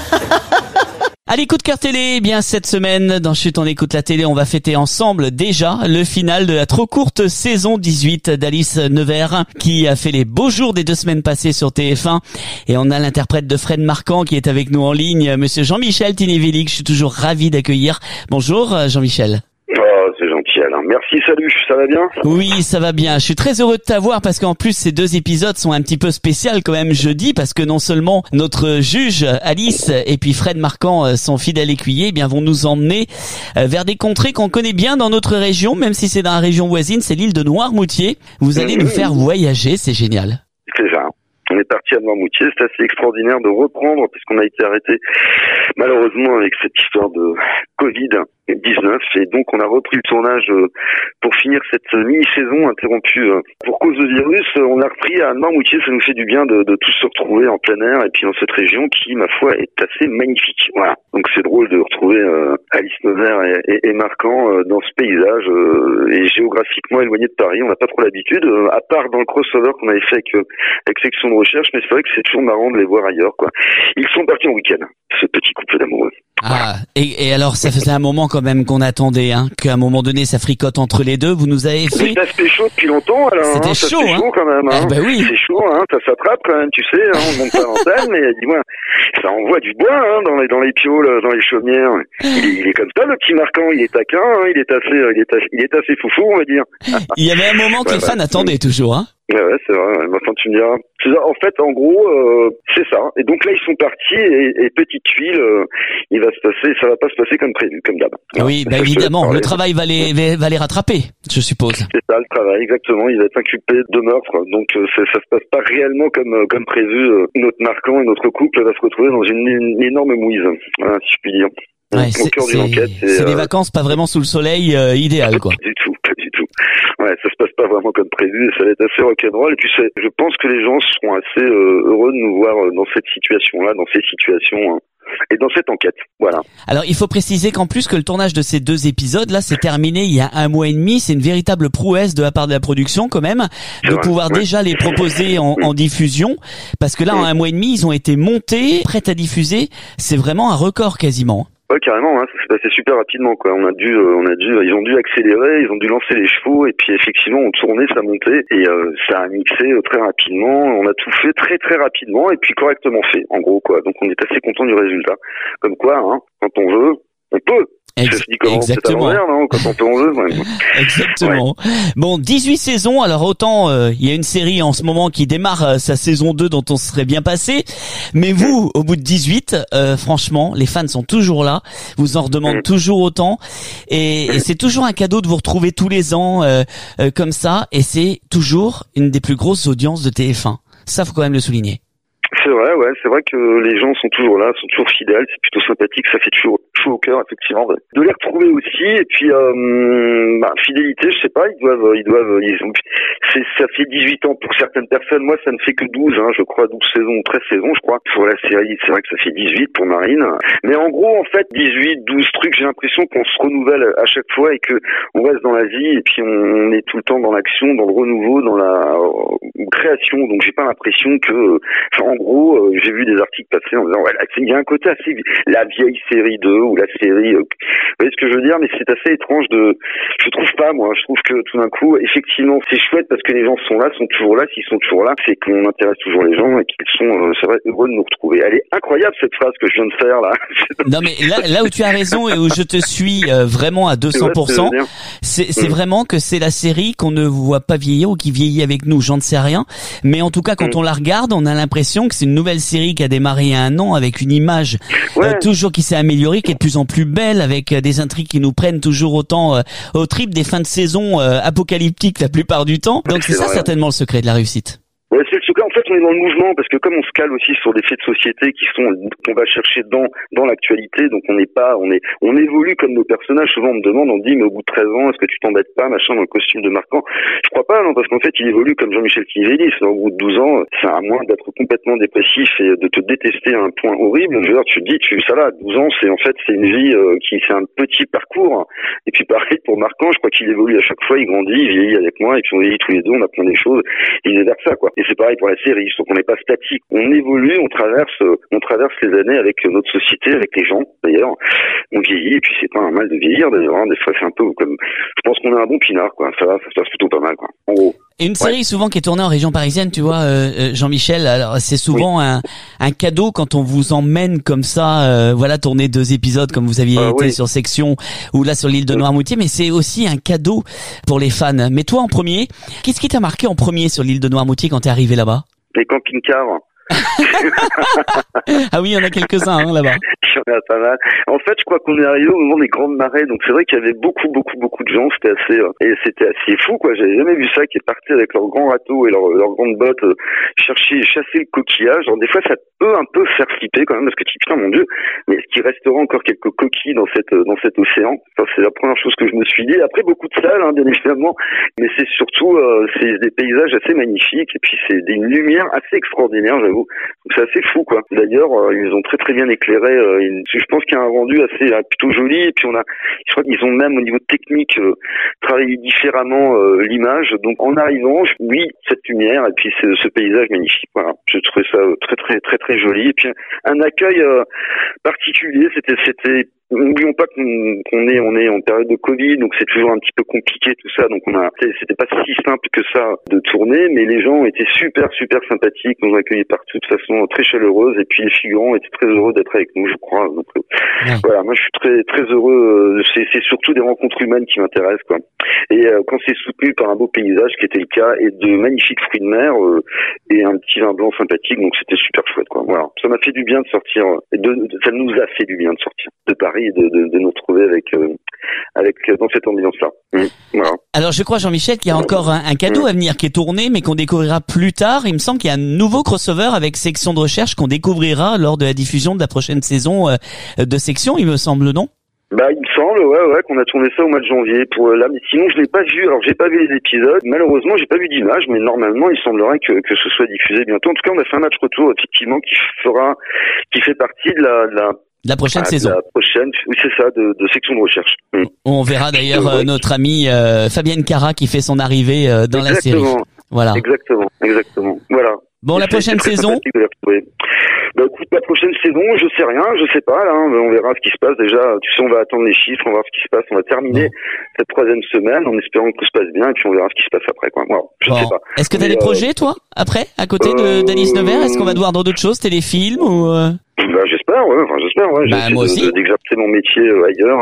Allez, coup de cœur télé, eh bien cette semaine, dans Chut, on écoute la télé, on va fêter ensemble déjà le final de la trop courte saison 18 d'Alice Nevers, qui a fait les beaux jours des 2 semaines passées sur TF1. Et on a l'interprète de Fred Marquand qui est avec nous en ligne, monsieur Jean-Michel Tinivili, que je suis toujours ravi d'accueillir. Bonjour Jean-Michel. Oh, c'est gentil Alain. Merci, salut, ça va bien? Oui, ça va bien. Je suis très heureux de t'avoir parce qu'en plus ces 2 épisodes sont un petit peu spéciaux quand même jeudi, parce que non seulement notre juge Alice et puis Fred Marquand, son fidèle écuyer, eh bien vont nous emmener vers des contrées qu'on connaît bien dans notre région, même si c'est dans la région voisine, c'est l'île de Noirmoutier. Vous allez nous faire voyager, c'est génial. C'est ça. On est parti à Noirmoutier, c'est assez extraordinaire de reprendre puisqu'on a été arrêté malheureusement avec cette histoire de Covid-19 et donc on a repris le tournage pour finir cette mini-saison interrompue pour cause de virus. On a repris à Noirmoutier, ça nous fait du bien de tous se retrouver en plein air et puis dans cette région qui, ma foi, est assez magnifique. Voilà. Donc c'est drôle de retrouver Alice Nevers et Marquand dans ce paysage et géographiquement éloigné de Paris. On n'a pas trop l'habitude, à part dans le crossover qu'on avait fait avec Section de Recherche, mais c'est vrai que c'est toujours marrant de les voir ailleurs, quoi. Ils sont partis en week-end, ce petit couple d'amoureux. Ah, et alors ça faisait un moment quand même qu'on attendait, hein, qu'à un moment donné ça fricote entre les deux. Vous nous avez fait. Mais ça se fait chaud depuis longtemps, alors. C'était chaud, hein. Chaud quand même, hein. Ah, bah oui. C'est chaud, hein. Ça s'attrape quand même, tu sais, hein. On monte pas l'antenne, mais dis-moi, ça envoie du bois, hein, dans les pioles, dans les chaumières. Il est comme ça, le petit Marquand, il est taquin, hein. Il est assez foufou, on va dire. Il y avait un moment que les fans attendaient toujours, hein. Ouais, c'est vrai. Enfin, tu me diras. En fait, en gros, c'est ça. Et donc là, ils sont partis et petite tuile, ça va pas se passer comme prévu, comme d'hab. Oui, bah évidemment, le travail va les rattraper, je suppose. C'est ça, le travail, exactement. Il va être inculpé de meurtre, donc ça se passe pas réellement comme prévu. Notre Marquand et notre couple va se retrouver dans une énorme mouise, voilà, si je puis dire. Ouais, c'est des vacances pas vraiment sous le soleil idéal, quoi. Pas du tout. Ouais, ça se passe pas vraiment comme prévu et ça va être assez rock'n'roll. Et puis je pense que les gens seront assez heureux de nous voir dans cette situation-là, dans ces situations et dans cette enquête. Voilà. Alors il faut préciser qu'en plus que le tournage de ces 2 épisodes là s'est terminé il y a 1 mois et demi. C'est une véritable prouesse de la part de la production quand même de pouvoir déjà les proposer en diffusion, parce que là en 1 mois et demi ils ont été montés, prêts à diffuser. C'est vraiment un record quasiment. Ouais, carrément, hein, ça s'est passé super rapidement, quoi. Ils ont dû accélérer, ils ont dû lancer les chevaux, et puis effectivement, on tournait, ça montait, et ça a mixé très rapidement. On a tout fait très très rapidement, et puis correctement fait, en gros, quoi. Donc on est assez content du résultat. Comme quoi, hein, quand on veut, on peut. Exactement. C'est à l'envers, non? Quand on peut, on veut. Ouais. Exactement. Ouais. Bon, 18 saisons. Alors autant il y a une série en ce moment qui démarre sa saison 2 dont on serait bien passé, mais vous, au bout de 18, franchement, les fans sont toujours là. Vous en redemandent toujours autant, et c'est toujours un cadeau de vous retrouver tous les ans comme ça. Et c'est toujours une des plus grosses audiences de TF1. Ça, faut quand même le souligner. C'est vrai, ouais, c'est vrai que les gens sont toujours là, sont toujours fidèles, c'est plutôt sympathique, ça fait toujours chaud au cœur, effectivement, de les retrouver aussi. Et puis, fidélité, je sais pas, ça fait 18 ans pour certaines personnes. Moi, ça ne fait que 12, hein, je crois, 12 saisons, 13 saisons, je crois. Pour la série, c'est vrai que ça fait 18 pour Marine. Mais en gros, en fait, 18, 12 trucs, j'ai l'impression qu'on se renouvelle à chaque fois et que on reste dans la vie et puis on est tout le temps dans l'action, dans le renouveau, création, donc j'ai pas l'impression que, en gros, j'ai vu des articles passer en disant, il y a un côté assez, la vieille série 2 ou la série, vous voyez ce que je veux dire, mais c'est assez étrange je trouve pas, moi, je trouve que tout d'un coup, effectivement, c'est chouette parce que les gens sont toujours là, s'ils sont toujours là, c'est qu'on intéresse toujours les gens et qu'ils sont, c'est vrai, heureux de nous retrouver. Elle est incroyable cette phrase que je viens de faire là. Non mais là où tu as raison et où je te suis vraiment à 200%, c'est vraiment que c'est la série qu'on ne voit pas vieillir ou qui vieillit avec nous, j'en ne sais rien, mais en tout cas quand on la regarde, on a l'impression que c'est une nouvelle série qui a démarré il y a un an avec une image toujours qui s'est améliorée, qui est de plus en plus belle, avec des intrigues qui nous prennent toujours autant au trip, des fins de saison apocalyptiques la plupart du temps. Donc c'est ça certainement le secret de la réussite. Ouais, c'est le secret. En fait, on est dans le mouvement parce que comme on se cale aussi sur des faits de société qu'on va chercher dans l'actualité, donc on évolue comme nos personnages. Souvent, on me demande, on me dit, mais au bout de 13 ans, est-ce que tu t'embêtes pas, machin, dans le costume de Marquand? Je crois pas, non, parce qu'en fait, il évolue comme Jean-Michel Crivelli. Au bout de 12 ans, ça à moins d'être complètement dépressif et de te détester à un point horrible. Je veux dire, tu te dis, ça va, 12 ans, c'est une vie c'est un petit parcours. Et puis pareil pour Marquand, je crois qu'il évolue à chaque fois, il grandit, il vieillit avec moi, et puis on vieillit tous les deux, on apprend des choses, et il est vers ça, quoi. Et c'est pareil pour la série, sauf qu'on n'est pas statique. On évolue, on traverse les années avec notre société, avec les gens, d'ailleurs. On vieillit, et puis c'est pas un mal de vieillir, d'ailleurs. Des fois, c'est un peu comme, je pense qu'on a un bon pinard, quoi. Ça va, ça se passe plutôt pas mal, quoi. En gros. Et une série souvent qui est tournée en région parisienne, tu vois, Jean-Michel, alors c'est souvent un cadeau quand on vous emmène comme ça, tourner 2 épisodes comme vous aviez été sur Section ou là sur l'île de Noirmoutier, mais c'est aussi un cadeau pour les fans. Mais toi en premier, qu'est-ce qui t'a marqué en premier sur l'île de Noirmoutier quand t'es arrivé là-bas? Les camping-cars. Ah oui, il y en a quelques-uns là-bas. Il y en a pas mal. En fait, je crois qu'on est arrivé au moment des grandes marées, donc c'est vrai qu'il y avait beaucoup de gens. C'était assez fou, quoi. J'avais jamais vu ça, qui est parti avec leurs grands râteaux et leurs grandes bottes chasser le coquillage. Alors des fois, ça peut un peu faire flipper quand même, parce que tu dis putain, mon Dieu, mais est-ce qu'il restera encore quelques coquilles dans cet océan? Ça, c'est la première chose que je me suis dit. Après, beaucoup de salles, bien évidemment, mais c'est surtout c'est des paysages assez magnifiques et puis c'est une lumière assez extraordinaire, j'avoue. Donc c'est assez fou, quoi. D'ailleurs, ils ont très très bien éclairé. Je pense qu'il y a un rendu assez plutôt joli. Et puis je crois qu'ils ont même au niveau technique travaillé différemment l'image. Donc en arrivant, cette lumière et puis ce paysage magnifique. Voilà, je trouvais ça très très très très joli. Et puis un accueil particulier. C'était n'oublions pas qu'on est en période de Covid, donc c'est toujours un petit peu compliqué tout ça. Donc c'était pas si simple que ça de tourner, mais les gens étaient super sympathiques, nous ont accueillis partout de façon très chaleureuse, et puis les figurants étaient très heureux d'être avec nous, je crois. Donc voilà, moi je suis très très heureux. C'est surtout des rencontres humaines qui m'intéressent, quoi. Et quand c'est soutenu par un beau paysage, qui était le cas, et de magnifiques fruits de mer et un petit vin blanc sympathique, donc c'était super chouette, quoi. Voilà, ça m'a fait du bien de sortir, ça nous a fait du bien de sortir de Paris et de nous retrouver avec dans cette ambiance-là. Voilà. Alors je crois, Jean-Michel, qu'il y a encore un cadeau à venir qui est tourné, mais qu'on découvrira plus tard. Il me semble qu'il y a un nouveau crossover avec Section de recherche qu'on découvrira lors de la diffusion de la prochaine saison de Section, il me semble, non? Il me semble, qu'on a tourné ça au mois de janvier là, mais sinon je l'ai pas vu. Alors j'ai pas vu les épisodes. Malheureusement, j'ai pas vu d'image, mais normalement, il semblerait que ce soit diffusé bientôt. En tout cas, on a fait un match retour, effectivement, qui fait partie de la prochaine saison. La prochaine, oui, c'est ça, de Section de recherche. On verra d'ailleurs notre amie Fabienne Cara qui fait son arrivée dans la série. Voilà. Exactement. Voilà. Bon, la prochaine saison. Écoute, la prochaine saison, je sais rien, je sais pas, là, on verra ce qui se passe. Déjà, tu sais, on va attendre les chiffres, on va voir ce qui se passe, on va terminer cette 3e semaine en espérant que tout se passe bien, et puis on verra ce qui se passe après, quoi. Voilà, je sais pas. Est-ce que t'as des projets, toi, après, à côté d'Alice Nevers? Est-ce qu'on va devoir dans d'autres choses, téléfilms ou j'espère, ouais. Moi aussi. D'exercer mon métier ailleurs,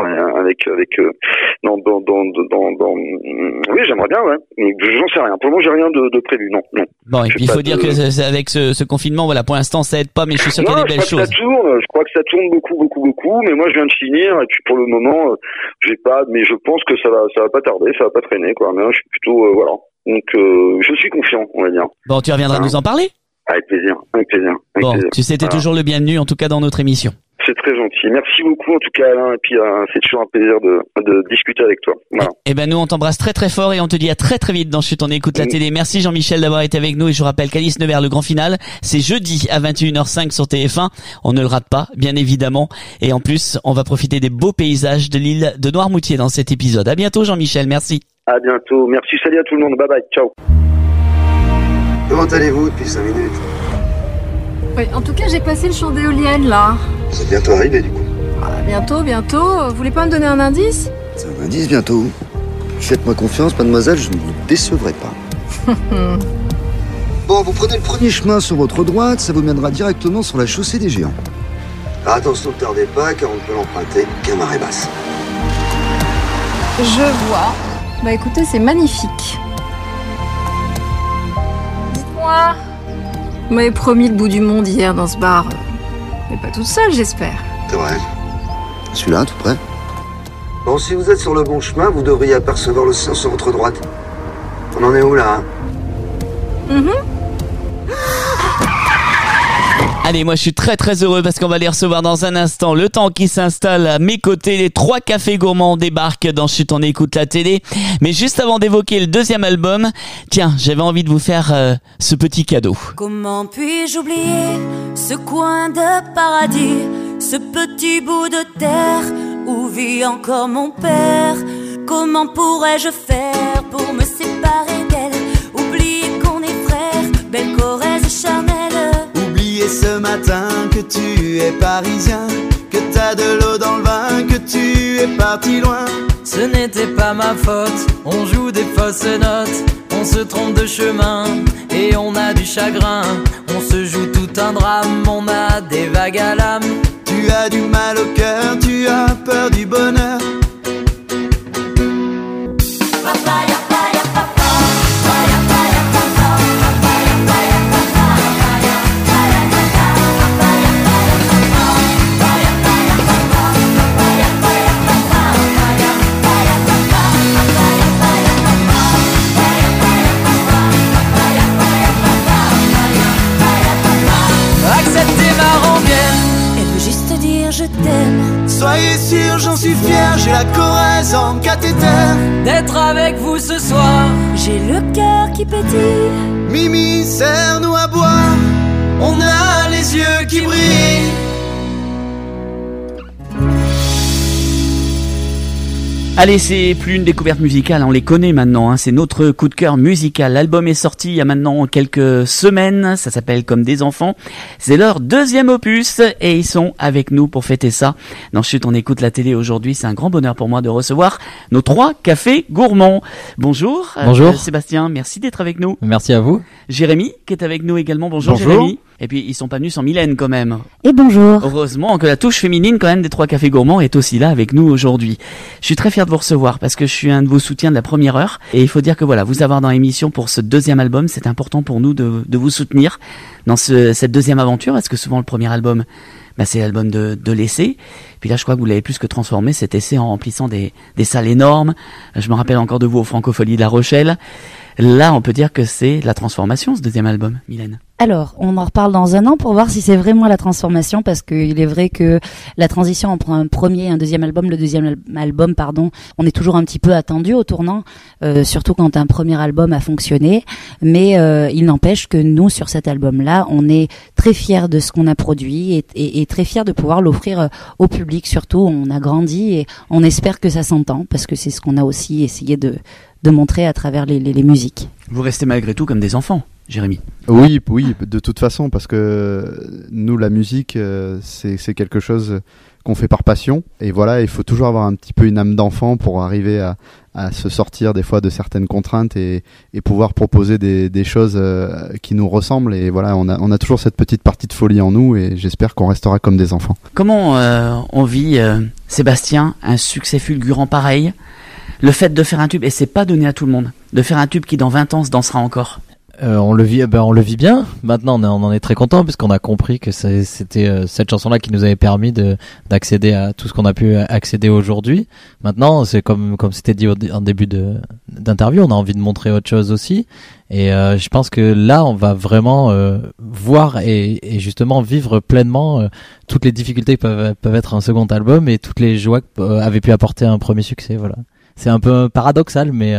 oui, j'aimerais bien, ouais. Mais j'en sais rien. Pour le moment, j'ai rien de prévu, non. Bon, et puis il faut dire que avec ce confinement, voilà, pour l'instant, ça aide pas, mais je suis sûr qu'il y a des belles choses. Je crois que ça tourne beaucoup, mais moi, je viens de finir, et puis pour le moment, mais je pense que ça va pas tarder, ça va pas traîner, quoi. Mais je suis plutôt, voilà. Donc, je suis confiant, on va dire. Bon, tu reviendras nous en parler? Avec plaisir. Bon, tu sais, t'es toujours le bienvenu, en tout cas, dans notre émission. C'est très gentil. Merci beaucoup, en tout cas, Alain. Et puis, c'est toujours un plaisir de discuter avec toi. Voilà. Et nous, on t'embrasse très très fort et on te dit à très très vite dans Chut, on écoute la télé. Merci Jean-Michel d'avoir été avec nous, et je vous rappelle qu'Alice Nevers, le grand final, c'est jeudi à 21h05 sur TF1. On ne le rate pas, bien évidemment. Et en plus, on va profiter des beaux paysages de l'île de Noirmoutier dans cet épisode. À bientôt Jean-Michel, merci. À bientôt. Merci, salut à tout le monde. Bye bye. Ciao. Comment allez-vous depuis 5 minutes? Oui, en tout cas, j'ai passé le champ d'éoliennes, là. Vous êtes bientôt arrivé, du coup. Bientôt. Vous voulez pas me donner un indice? C'est un indice bientôt. Faites-moi confiance, mademoiselle, je ne vous décevrai pas. Bon, vous prenez le premier chemin sur votre droite, ça vous mènera directement sur la chaussée des Géants. Alors attention, ne tardez pas, car on ne peut l'emprunter qu'à marée basse. Je vois. Bah écoutez, c'est magnifique. Dites-moi, vous m'avez promis le bout du monde hier dans ce bar. Mais pas toute seule, j'espère. C'est vrai. Celui-là, tout près. Bon, si vous êtes sur le bon chemin, vous devriez apercevoir l'océan sur votre droite. On en est où, là, Allez, moi je suis très très heureux parce qu'on va les recevoir dans un instant. Le temps qui s'installe à mes côtés, les 3 cafés gourmands débarquent dans Chut, on écoute la télé. Mais juste avant d'évoquer le deuxième album, tiens, j'avais envie de vous faire ce petit cadeau. Comment puis-je oublier ce coin de paradis, ce petit bout de terre où vit encore mon père? Comment pourrais-je faire pour me séparer d'elle? Oublier qu'on est frères, belle Corrèze charnelle. Oublier ce matin que tu es parisien, que t'as de l'eau dans le vin, que tu es parti loin. Ce n'était pas ma faute, on joue des fausses notes, on se trompe de chemin et on a du chagrin. On se joue tout un drame, on a des vagues à l'âme. Tu as du mal au cœur, tu as peur du bonheur. Je t'aime. Soyez sûr, j'en suis fier, j'ai la Corrèze en cathéter. D'être avec vous ce soir, j'ai le cœur qui pétille. Mimi, serre-nous à boire, on a les yeux qui brillent. Allez, c'est plus une découverte musicale, on les connaît maintenant, c'est notre coup de cœur musical. L'album est sorti il y a maintenant quelques semaines, ça s'appelle Comme des enfants. C'est leur deuxième opus et ils sont avec nous pour fêter ça. Dans Chut, on écoute la télé aujourd'hui, c'est un grand bonheur pour moi de recevoir nos 3 cafés gourmands. Bonjour. Bonjour. Sébastien, merci d'être avec nous. Merci à vous. Jérémy qui est avec nous également. Bonjour. Jérémy. Et puis ils sont pas venus sans Mylène quand même. Et bonjour. Heureusement que la touche féminine quand même des 3 cafés gourmands est aussi là avec nous aujourd'hui. Je suis très fier de vous recevoir parce que je suis un de vos soutiens de la première heure et il faut dire que voilà, vous avoir dans l'émission pour ce deuxième album, c'est important pour nous de vous soutenir dans cette deuxième aventure parce que souvent le premier album, c'est l'album de l'essai. Puis là, je crois que vous l'avez plus que transformé cet essai en remplissant des salles énormes. Je me rappelle encore de vous au Francopholies de La Rochelle. Là, on peut dire que c'est la transformation, ce deuxième album, Mylène. Alors, on en reparle dans un an pour voir si c'est vraiment la transformation, parce qu'il est vrai que la transition entre un premier et un deuxième album, le deuxième album, on est toujours un petit peu attendu au tournant, surtout quand un premier album a fonctionné. Mais il n'empêche que nous, sur cet album-là, on est très fiers de ce qu'on a produit et très fiers de pouvoir l'offrir au public. Surtout, on a grandi et on espère que ça s'entend, parce que c'est ce qu'on a aussi essayé de montrer à travers les musiques. Vous restez malgré tout comme des enfants, Jérémy. Oui, de toute façon, parce que nous, la musique, c'est quelque chose qu'on fait par passion. Et voilà, il faut toujours avoir un petit peu une âme d'enfant pour arriver à se sortir des fois de certaines contraintes et pouvoir proposer des choses qui nous ressemblent. Et voilà, on a toujours cette petite partie de folie en nous et j'espère qu'on restera comme des enfants. Comment on vit, Sébastien, un succès fulgurant pareil ? Le fait de faire un tube, et c'est pas donné à tout le monde, de faire un tube qui dans 20 ans se dansera encore. On le vit bien. Maintenant, on en est très content puisqu'on a compris que c'était cette chanson-là qui nous avait permis d'accéder à tout ce qu'on a pu accéder aujourd'hui. Maintenant, c'est comme c'était dit en début d'interview, on a envie de montrer autre chose aussi. Et je pense que là, on va vraiment voir et justement vivre pleinement toutes les difficultés qui peuvent être un second album et toutes les joies qu'avait pu apporter un premier succès. Voilà. C'est un peu paradoxal, mais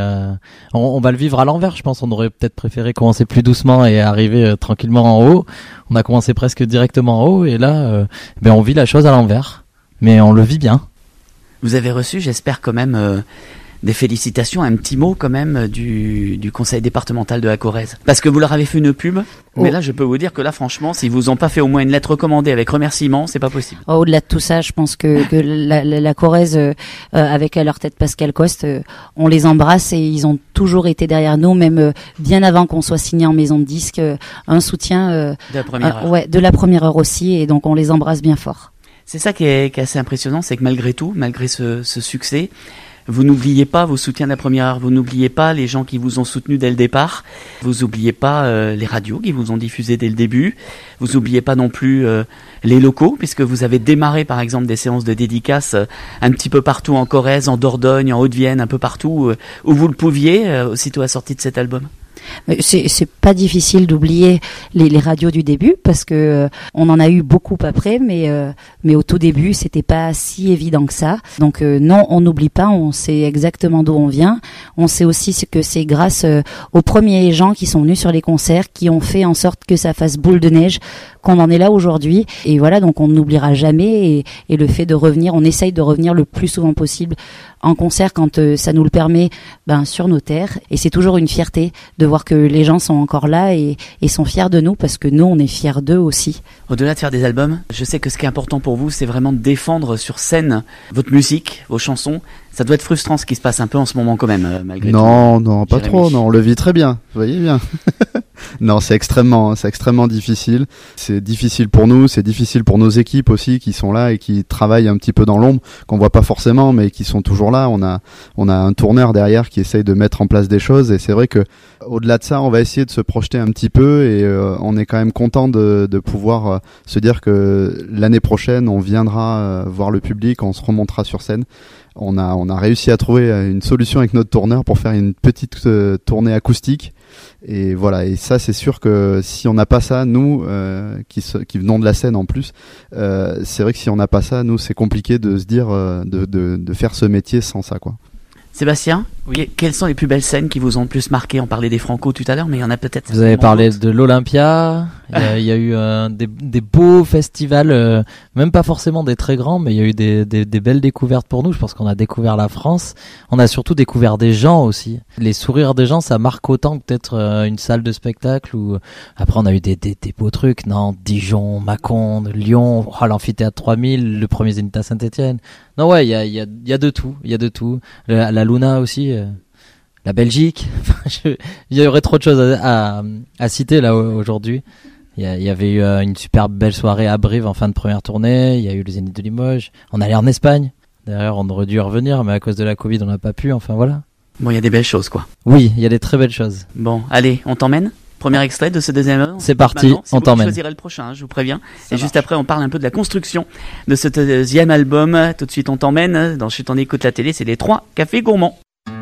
on va le vivre à l'envers, je pense. On aurait peut-être préféré commencer plus doucement et arriver tranquillement en haut. On a commencé presque directement en haut, et là, on vit la chose à l'envers. Mais on le vit bien. Vous avez reçu, j'espère quand même, des félicitations, un petit mot quand même du conseil départemental de la Corrèze. Parce que vous leur avez fait une pub, mais là je peux vous dire que là franchement, s'ils vous ont pas fait au moins une lettre recommandée avec remerciements, c'est pas possible. Au-delà de tout ça, je pense que la Corrèze, avec à leur tête Pascal Coste, on les embrasse et ils ont toujours été derrière nous, même bien avant qu'on soit signé en maison de disque, un soutien de la première heure. Ouais, de la première heure aussi, et donc on les embrasse bien fort. C'est ça qui est assez impressionnant, c'est que malgré tout, malgré ce succès, vous n'oubliez pas vos soutiens de la première heure, vous n'oubliez pas les gens qui vous ont soutenu dès le départ, vous n'oubliez pas les radios qui vous ont diffusé dès le début, vous n'oubliez pas non plus les locaux, puisque vous avez démarré par exemple des séances de dédicaces un petit peu partout en Corrèze, en Dordogne, en Haute-Vienne, un peu partout où vous le pouviez aussitôt à la sortie de cet album. C'est pas difficile d'oublier les radios du début parce que on en a eu beaucoup après, mais au tout début c'était pas si évident que ça. Donc non, on n'oublie pas, on sait exactement d'où on vient. On sait aussi que c'est grâce aux premiers gens qui sont venus sur les concerts qui ont fait en sorte que ça fasse boule de neige, qu'on en est là aujourd'hui. Et voilà, donc on n'oubliera jamais, et le fait de revenir, on essaye de revenir le plus souvent possible en concert quand ça nous le permet, sur nos terres, et c'est toujours une fierté de voir que les gens sont encore là et sont fiers de nous, parce que nous on est fiers d'eux aussi. Au-delà de faire des albums, je sais que ce qui est important pour vous, c'est vraiment de défendre sur scène votre musique, vos chansons. Ça doit être frustrant ce qui se passe un peu en ce moment quand même, malgré tout. Non, pas trop, non, on le vit très bien, vous voyez bien. Non, c'est extrêmement difficile. C'est difficile pour nous, c'est difficile pour nos équipes aussi qui sont là et qui travaillent un petit peu dans l'ombre, qu'on voit pas forcément, mais qui sont toujours là. On a un tourneur derrière qui essaye de mettre en place des choses, et c'est vrai que au-delà de ça, on va essayer de se projeter un petit peu, et on est quand même content de pouvoir se dire que l'année prochaine, on viendra voir le public, on se remontera sur scène. On a réussi à trouver une solution avec notre tourneur pour faire une petite tournée acoustique. Et voilà, et ça c'est sûr que si on n'a pas ça, nous qui venons de la scène en plus, c'est vrai que si on n'a pas ça, nous c'est compliqué de se dire de faire ce métier sans ça, quoi. Sébastien, oui. Quelles sont les plus belles scènes qui vous ont le plus marqué? On parlait des Franco tout à l'heure, mais il y en a peut-être. Vous avez parlé de l'Olympia. Il y a eu des beaux festivals, même pas forcément des très grands, mais il y a eu des belles découvertes pour nous. Je pense qu'on a découvert la France. On a surtout découvert des gens aussi. Les sourires des gens, ça marque autant que peut-être une salle de spectacle. Ou après, on a eu des beaux trucs. Nantes, Dijon, Mâcon, Lyon, l'amphithéâtre 3000, le premier Zénith à Saint-Étienne. Non, ouais, il y a de tout. Il y a de tout. La Luna aussi. La Belgique. Il y aurait trop de choses à citer là aujourd'hui. Il y avait eu une super belle soirée à Brive en fin de première tournée. Il y a eu le Zénith de Limoges. On allait en Espagne. D'ailleurs, on aurait dû y revenir, mais à cause de la Covid, on n'a pas pu. Enfin, voilà. Bon, il y a des belles choses, quoi. Oui, il y a des très belles choses. Bon, allez, on t'emmène. Premier extrait de ce deuxième album. C'est parti, on t'emmène. Je choisirai le prochain, je vous préviens. Et juste après, on parle un peu de la construction de ce deuxième album. Tout de suite, on t'emmène. Dans Chut, on écoute la télé, c'est les 3 cafés gourmands.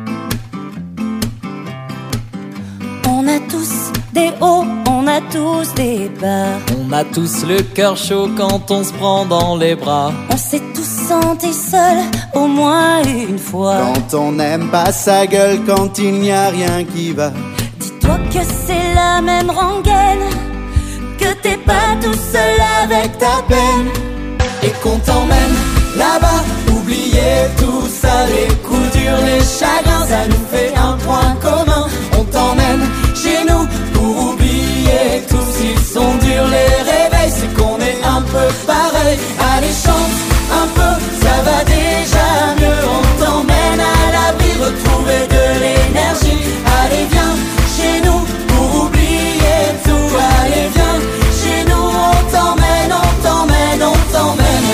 On a tous des hauts, on a tous des bas. On a tous le cœur chaud quand on se prend dans les bras. On s'est tous sentis seuls au moins une fois. Quand on n'aime pas sa gueule, quand il n'y a rien qui va. Dis-toi que c'est la même rengaine, que t'es pas tout seul avec ta peine. Et qu'on t'emmène là-bas, oubliez tout ça, les coups durs, les chagrins, ça nous fait un point commun. On t'emmène chez nous pour oublier tout. S'ils sont durs les réveils, c'est qu'on est un peu pareil. Allez, chante un peu, ça va déjà mieux. On t'emmène à l'abri, retrouver de l'énergie. Allez, viens chez nous pour oublier tout. Allez, viens chez nous, on t'emmène, on t'emmène, on t'emmène.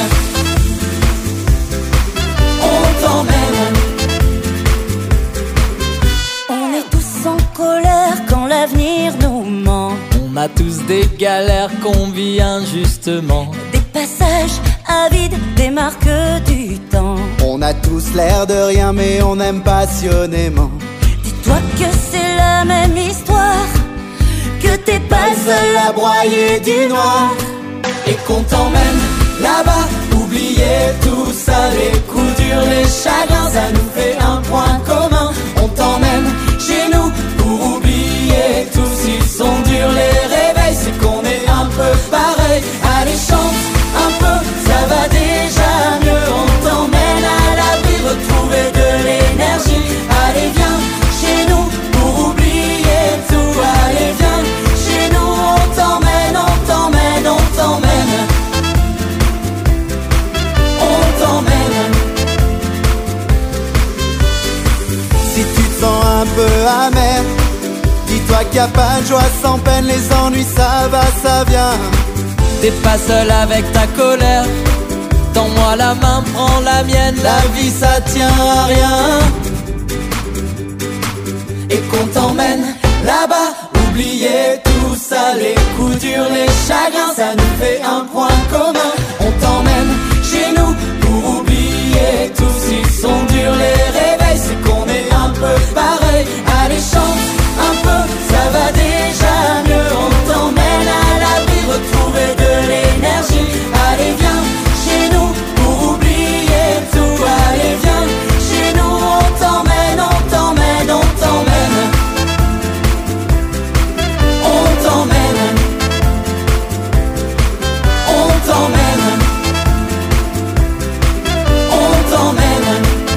On t'emmène. On est tous en colère quand l'avenir nous ment. On a tous des galères qu'on vit injustement. Des passages avides, des marques du temps. On a tous l'air de rien mais on aime passionnément. Dis-toi que c'est la même histoire, que t'es pas seul à broyer du noir. Et qu'on t'emmène là-bas, oubliez tout ça, les coups durs, les chagrins, ça nous fait un point commun. On t'emmène chez nous pour oublier tout. S'ils sont durs les réveils, c'est qu'on est un peu pareil. Allez, chante un peu, ça va déjà mieux. On t'emmène à l'abri, retrouver de l'énergie. a pas de joie sans peine, les ennuis ça va, ça vient. T'es pas seul avec ta colère. Tends-moi la main, prends la mienne. La vie ça tient à rien. Et qu'on t'emmène là-bas, oubliez tout ça, les coups durs, les chagrins, ça nous fait un point commun. On t'emmène chez nous pour oublier tout. S'ils sont durs les réveils, c'est qu'on est un peu pareil. Allez chante un peu, ça va déjà mieux. On t'emmène à l'abri, retrouver de l'énergie. Allez viens chez nous pour oublier tout. Allez viens chez nous, on t'emmène, on t'emmène, on t'emmène. On t'emmène. On t'emmène. On t'emmène.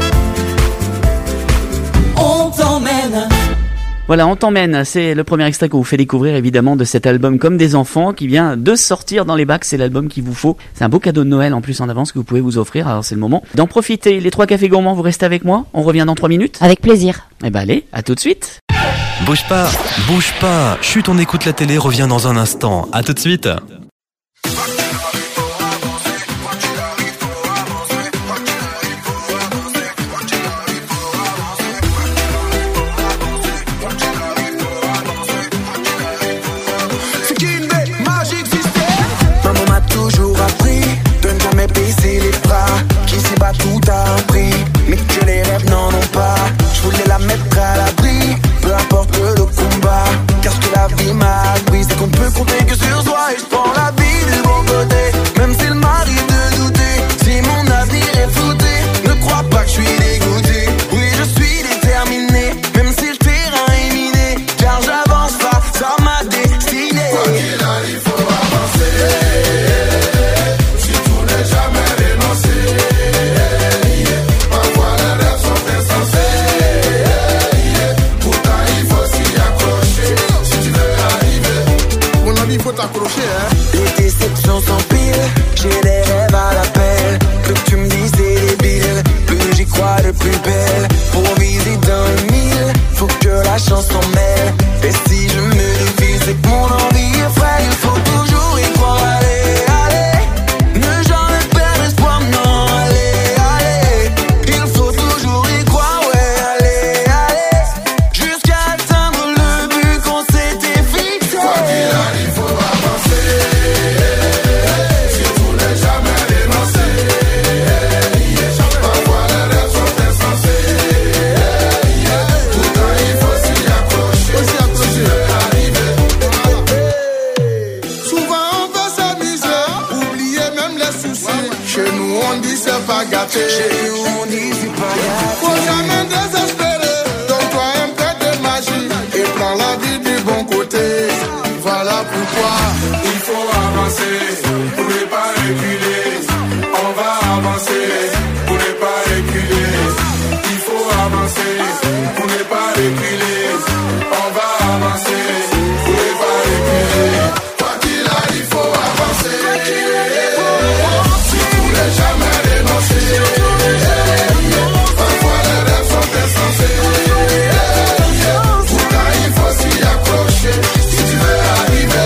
On t'emmène. Voilà, On t'emmène, c'est le premier extrait qu'on vous fait découvrir évidemment de cet album Comme des enfants qui vient de sortir dans les bacs, c'est l'album qu'il vous faut. C'est un beau cadeau de Noël en plus en avance que vous pouvez vous offrir, alors c'est le moment d'en profiter. Les 3 cafés gourmands, vous restez avec moi, on revient dans 3 minutes. Avec plaisir. Eh ben allez, à tout de suite. Bouge pas, Chut, on écoute la télé, revient dans un instant. À tout de suite. Maman m'a toujours appris de ne jamais baisser les bras. Qu'ici bas tout a un prix, mais que les rêves n'en ont pas. Je voulais la mettre à l'abri, peu importe le combat. Car ce que la vie m'a appris, c'est qu'on ne peut compter que sur soi. Et je prends la vie du bon côté, même s'il m'arrive de douter. Si mon avenir est flouté, ne crois pas que je suis dégoûté. Oui, je suis déterminé, même si le terrain est miné. Car j'avance pas, ça m'a destiné. Quoi qu'il arrive, faut avancer. Si tout n'est jamais dénoncé, parfois les rêves sont insensés. Pourtant il faut s'y accrocher si tu veux arriver. Mon ami, il faut t'accrocher, hein. Les déceptions s'empilent, j'ai des rêves à l'appel. Plus que tu me dis c'est débile, plus j'y crois de plus belle. Pour viser dans le mille, faut que la chance s'en mêle. Et si je me défile, c'est que mon envie est frêle. Il faut toujours y croire, allez, allez. Ne jamais perdre espoir, non, allez, allez. Il faut toujours y croire, ouais, allez, allez. Jusqu'à atteindre le but qu'on s'était fixé. Quoi qu'il arrive, faut avancer. Si tout n'est jamais dénoncé, parfois les rêves sont insensés. Pourtant il faut s'y accrocher si tu veux arriver. Souvent on veut s'amuser, oublier même les soucis. Chez nous on dit c'est pas gâté. Chez nous on dit c'est pas gâté. Faut jamais désespérer, donne-toi un peu de magie et prends la vie du bon côté. Voilà pourquoi il faut avancer pour ne pas reculer. On va avancer pour ne pas reculer. Il faut avancer pour ne pas reculer. On va avancer pour ne pas reculer. Quoi qu'il arrive, faut avancer. Si tout n'est jamais dénoncé, parfois les rêves sont insensés. Pourtant il faut s'y accrocher si tu veux arriver.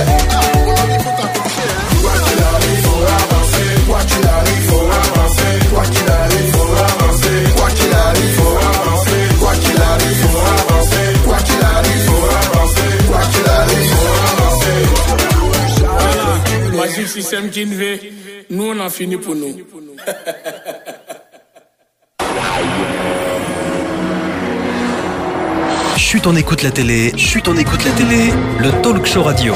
Quoi qu'il arrive, faut avancer. Quoi qu'il arrive, faut avancer. Quoi qu'il arrive, faut avancer. Quoi qu'il arrive, faut avancer. Quoi qu'il arrive, faut avancer. Quoi qu'il arrive, faut avancer. Quoi qu'il arrive, faut avancer. Magic System Kinvé, nous on a fini pour nous. Chut, on écoute la télé. Le talk show radio.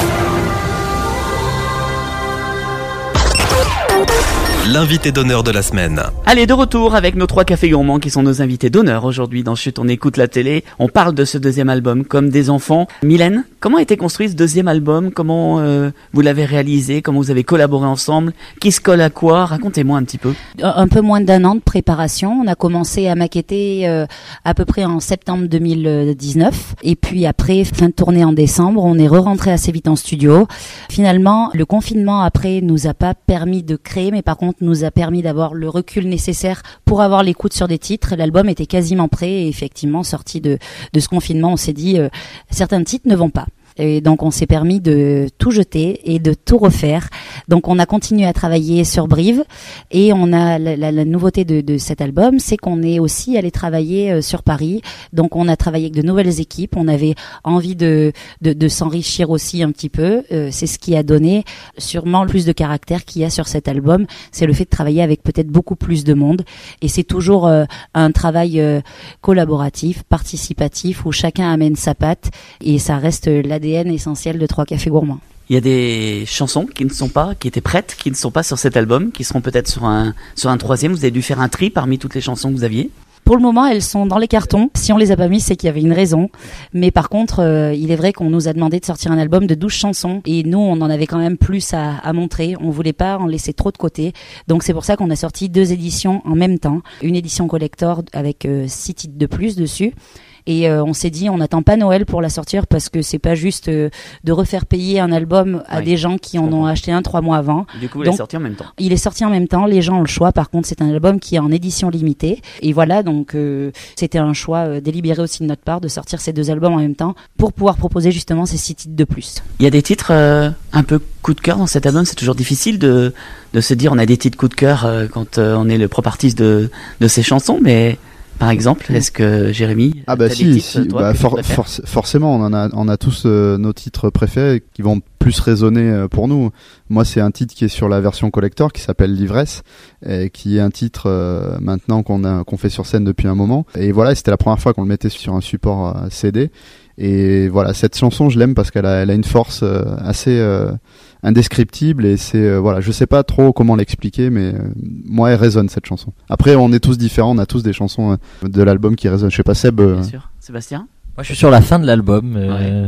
L'invité d'honneur de la semaine. Allez, de retour avec nos 3 cafés gourmands qui sont nos invités d'honneur aujourd'hui dans Chut, on écoute la télé. On parle de ce deuxième album, Comme des enfants. Mylène, comment a été construit ce deuxième album? Comment vous l'avez réalisé? Comment vous avez collaboré ensemble? Qui se colle à quoi? Racontez-moi un petit peu. Un peu moins d'1 an de préparation. On a commencé à maqueter à peu près en septembre 2019. Et puis après, fin de tournée en décembre, on est re-rentré assez vite en studio. Finalement, le confinement après nous a pas permis de créer, mais par contre nous a permis d'avoir le recul nécessaire pour avoir l'écoute sur des titres. L'album était quasiment prêt et effectivement sorti de ce confinement, on s'est dit certains titres ne vont pas. Et donc on s'est permis de tout jeter et de tout refaire. Donc on a continué à travailler sur Brive et on a la nouveauté de cet album, c'est qu'on est aussi allé travailler sur Paris. Donc on a travaillé avec de nouvelles équipes. On avait envie de s'enrichir aussi un petit peu. C'est ce qui a donné sûrement le plus de caractère qu'il y a sur cet album. C'est le fait de travailler avec peut-être beaucoup plus de monde. Et c'est toujours un travail collaboratif, participatif, où chacun amène sa patte. Et ça reste l'ADN essentiel de Trois Cafés Gourmands. Il y a des chansons qui étaient prêtes, qui ne sont pas sur cet album, qui seront peut-être sur un troisième. Vous avez dû faire un tri parmi toutes les chansons que vous aviez? Pour le moment, elles sont dans les cartons. Si on les a pas mis, c'est qu'il y avait une raison. Mais par contre, il est vrai qu'on nous a demandé de sortir un album de 12 chansons. Et nous, on en avait quand même plus à montrer. On voulait pas en laisser trop de côté. Donc c'est pour ça qu'on a sorti 2 éditions en même temps. Une édition collector avec 6 titres de plus dessus. Et on s'est dit, on n'attend pas Noël pour la sortir parce que c'est pas juste de refaire payer un album à des gens qui en ont acheté un 3 mois avant. Du coup, il est sorti en même temps. Il est sorti en même temps. Les gens ont le choix. Par contre, c'est un album qui est en édition limitée. Et voilà, donc c'était un choix délibéré aussi de notre part de sortir ces 2 albums en même temps pour pouvoir proposer justement ces 6 titres de plus. Il y a des titres un peu coup de cœur dans cet album. C'est toujours difficile de se dire on a des titres coup de cœur quand on est le propre artiste de ces chansons, mais... Par exemple, est-ce que Jérémy, forcément, on a tous nos titres préférés qui vont plus résonner pour nous. Moi, c'est un titre qui est sur la version collector qui s'appelle L'ivresse, et qui est un titre maintenant qu'on fait sur scène depuis un moment. Et voilà, c'était la première fois qu'on le mettait sur un support CD. Et voilà, cette chanson, je l'aime parce qu'elle a une force assez indescriptible, et c'est voilà, je sais pas trop comment l'expliquer, mais moi elle résonne cette chanson. Après, on est tous différents, on a tous des chansons de l'album qui résonnent. Je sais pas, Seb. Bien sûr. Sébastien. Moi, je suis sur la fin de l'album.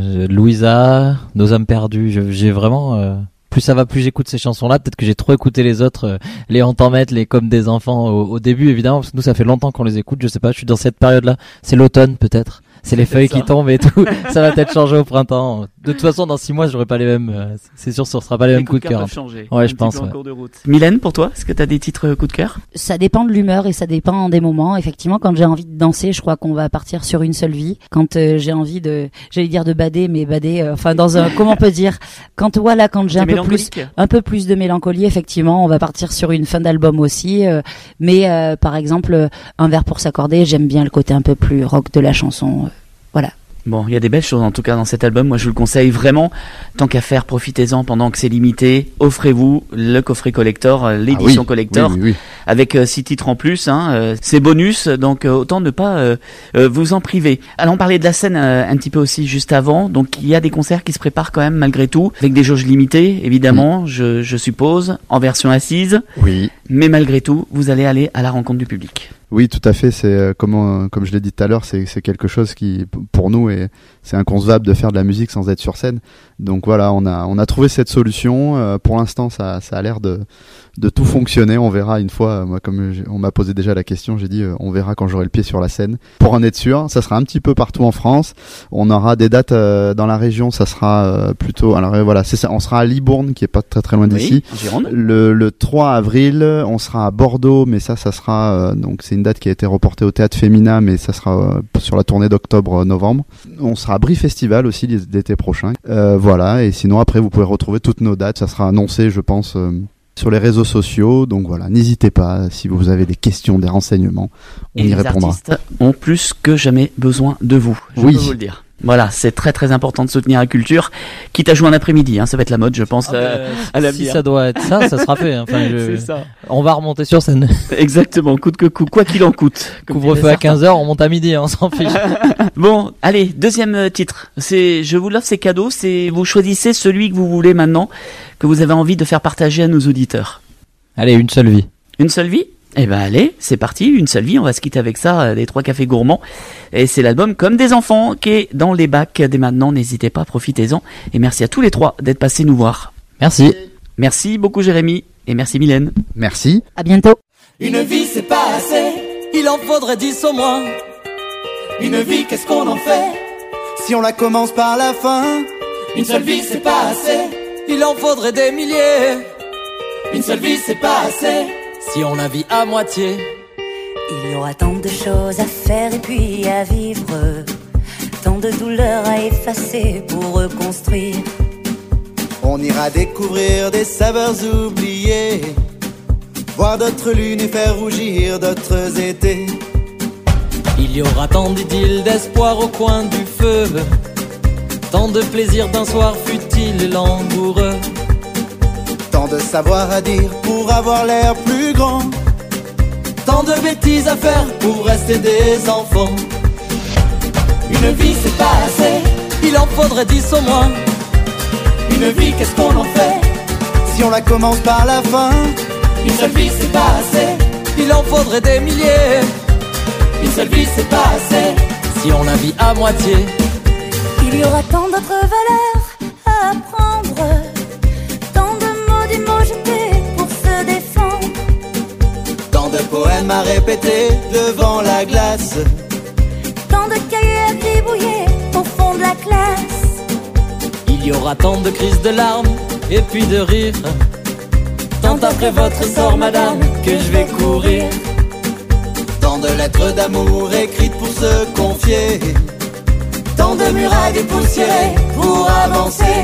Louisa, Nos âmes perdues. J'ai vraiment. Plus ça va, plus j'écoute ces chansons-là. Peut-être que j'ai trop écouté les autres, les On t'en mette, les Comme des enfants au début, évidemment, parce que nous ça fait longtemps qu'on les écoute. Je sais pas, je suis dans cette période-là. C'est l'automne peut-être. C'est les feuilles qui tombent et tout. Ça va peut-être changer au printemps. De toute façon, dans 6 mois, j'aurai pas les mêmes. C'est sûr, ce sera pas les mêmes coups de cœur. Ouais, je pense. En cours de route. Mylène, pour toi, est-ce que t'as des titres coup de cœur? Ça dépend de l'humeur et ça dépend des moments. Effectivement, quand j'ai envie de danser, je crois qu'on va partir sur Une seule vie. Quand j'ai envie j'allais dire de bader, mais bader, enfin dans un, comment on peut dire, quand j'ai un peu plus de mélancolie, effectivement, on va partir sur une fin d'album aussi. Mais par exemple, Un verre pour s'accorder, j'aime bien le côté un peu plus rock de la chanson. Voilà. Bon, il y a des belles choses en tout cas dans cet album. Moi, je vous le conseille vraiment. Tant qu'à faire, profitez-en pendant que c'est limité. Offrez-vous le coffret collector, l'édition collector, avec 6 titres en plus. C'est bonus, donc autant ne pas vous en priver. Alors, on parlait de la scène un petit peu aussi juste avant. Donc, il y a des concerts qui se préparent quand même malgré tout, avec des jauges limitées, évidemment, je suppose, en version assise. Oui. Mais malgré tout, vous allez aller à la rencontre du public. Oui, tout à fait. C'est comme je l'ai dit tout à l'heure, c'est quelque chose qui, pour nous, c'est inconcevable de faire de la musique sans être sur scène. Donc voilà, on a trouvé cette solution. Pour l'instant, ça a l'air de tout fonctionner. On verra une fois. Moi, comme on m'a posé déjà la question, j'ai dit on verra quand j'aurai le pied sur la scène. Pour en être sûr, ça sera un petit peu partout en France. On aura des dates dans la région. Ça sera plutôt. Alors voilà, c'est ça. On sera à Libourne, qui est pas très très loin d'ici. En Gironde. Le 3 avril, on sera à Bordeaux, mais ça sera donc c'est une date qui a été reportée au Théâtre Féminin, mais ça sera sur la tournée d'octobre-novembre. On sera à Brie Festival aussi l'été prochain. Voilà, et sinon après vous pouvez retrouver toutes nos dates, ça sera annoncé je pense sur les réseaux sociaux, donc voilà, n'hésitez pas si vous avez des questions, des renseignements, on y répondra. Les artistes ont plus que jamais besoin de vous, je peux vous le dire. Voilà, c'est très très important de soutenir la culture, quitte à jouer un après-midi, ça va être la mode je pense à l'avenir. Si ça doit être ça sera fait. Enfin, c'est ça. On va remonter sur scène. Exactement, coûte que coûte, quoi qu'il en coûte. Couvre-feu à 15h, on monte à midi, on s'en fiche. Bon, allez, deuxième titre, je vous l'offre, c'est cadeau, vous choisissez celui que vous voulez maintenant, que vous avez envie de faire partager à nos auditeurs. Allez, Une seule vie. Une seule vie? Eh ben allez, c'est parti, Une seule vie, on va se quitter avec ça, les Trois Cafés Gourmands. Et c'est l'album Comme des enfants qui est dans les bacs dès maintenant, n'hésitez pas, profitez-en. Et merci à tous les trois d'être passés nous voir. Merci. Merci beaucoup Jérémy, et merci Mylène. Merci. À bientôt. Une vie c'est pas assez, il en faudrait 10 au moins. Une vie qu'est-ce qu'on en fait si on la commence par la fin? Une seule vie c'est pas assez, il en faudrait des milliers. Une seule vie c'est pas assez si on la vit à moitié. Il y aura tant de choses à faire et puis à vivre. tant de douleurs à effacer pour reconstruire. On ira découvrir des saveurs oubliées, voir d'autres lunes et faire rougir d'autres étés. Il y aura tant d'idylles, d'espoir au coin du feu, tant de plaisir d'un soir futile et langoureux. Tant de savoir à dire pour avoir l'air plus grand, tant de bêtises à faire pour rester des enfants. Une vie c'est pas assez, il en faudrait 10 au moins. Une vie qu'est-ce qu'on en fait si on la commence par la fin? Une seule vie c'est pas assez, il en faudrait des milliers. Une seule vie c'est pas assez, si on la vit à moitié. Il y aura tant d'autres valeurs à apprendre, tant de mots du mot jetés pour se défendre, tant de poèmes à répéter devant la glace, tant de cahiers à gribouiller au fond de la classe. Il y aura tant de crises de larmes et puis de rires, tant après votre sort madame que je vais courir. Tant de lettres d'amour écrites pour se confier, tant de murailles dépoussiérées pour avancer.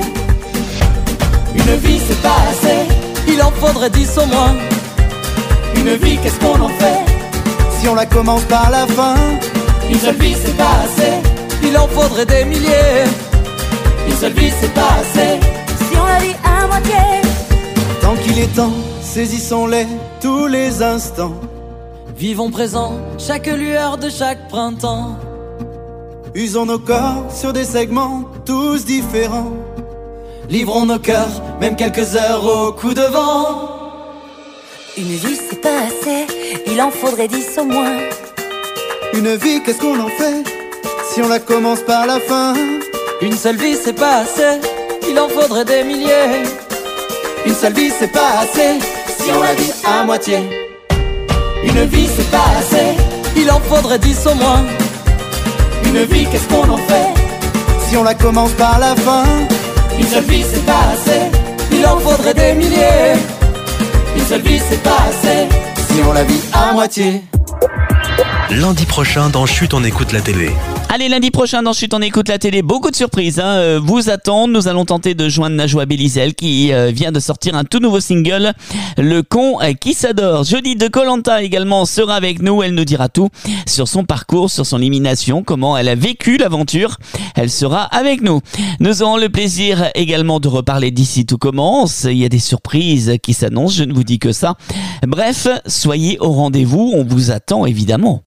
Une vie c'est pas assez, il en faudrait 10 au moins. Une vie qu'est-ce qu'on en fait si on la commence par la fin? Une seule vie c'est pas assez, il en faudrait des milliers. Une seule vie c'est pas assez, si on la vit à moitié. Tant qu'il est temps, saisissons-les tous les instants. Vivons présent, chaque lueur de chaque printemps. Usons nos corps sur des segments tous différents. Livrons nos cœurs, même quelques heures au coup de vent. Une vie c'est pas assez, il en faudrait 10 au moins. Une vie qu'est-ce qu'on en fait si on la commence par la fin? Une seule vie c'est pas assez, il en faudrait des milliers. Une seule vie c'est pas assez, si on la vit à moitié. Une vie c'est pas assez, il en faudrait 10 au moins. Une vie qu'est-ce qu'on en fait si on la commence par la fin? Une seule vie c'est pas assez, il en faudrait des milliers. Une seule vie c'est pas assez, si on la vit à moitié. Lundi prochain dans Chut on écoute la télé. Allez, lundi prochain dans Chut on écoute la télé, beaucoup de surprises vous attendent. Nous allons tenter de joindre Najwa Belizel qui vient de sortir un tout nouveau single, Le con qui s'adore. Jodie de Koh-Lanta également sera avec nous, elle nous dira tout sur son parcours, sur son élimination, comment elle a vécu l'aventure. Elle sera avec nous. Nous aurons le plaisir également de reparler d'Ici tout commence. Il y a des surprises qui s'annoncent, je ne vous dis que ça. Bref, soyez au rendez-vous, on vous attend évidemment.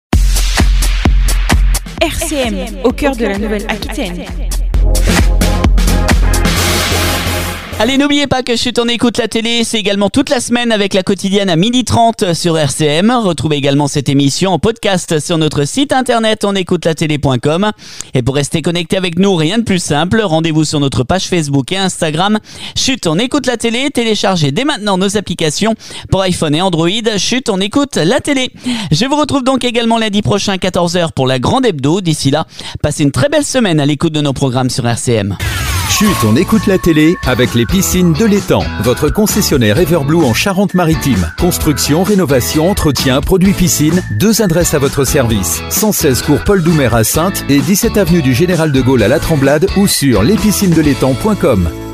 RCM, au cœur de la Nouvelle-Aquitaine. Allez, n'oubliez pas que Chut on écoute la télé, c'est également toute la semaine avec la quotidienne à 12h30 sur RCM. Retrouvez également cette émission en podcast sur notre site internet onécoutelatélé.com. Et pour rester connecté avec nous, rien de plus simple, rendez-vous sur notre page Facebook et Instagram. Chut on écoute la télé, téléchargez dès maintenant nos applications pour iPhone et Android. Chut on écoute la télé. Je vous retrouve donc également lundi prochain 14h pour la grande hebdo. D'ici là, passez une très belle semaine à l'écoute de nos programmes sur RCM. Chut, on écoute la télé avec les piscines de l'Étang. Votre concessionnaire Everblue en Charente-Maritime. Construction, rénovation, entretien, produits piscine. 2 adresses à votre service. 116 cours Paul Doumer à Saintes et 17 avenue du Général de Gaulle à La Tremblade ou sur lespiscinesdelétang.com.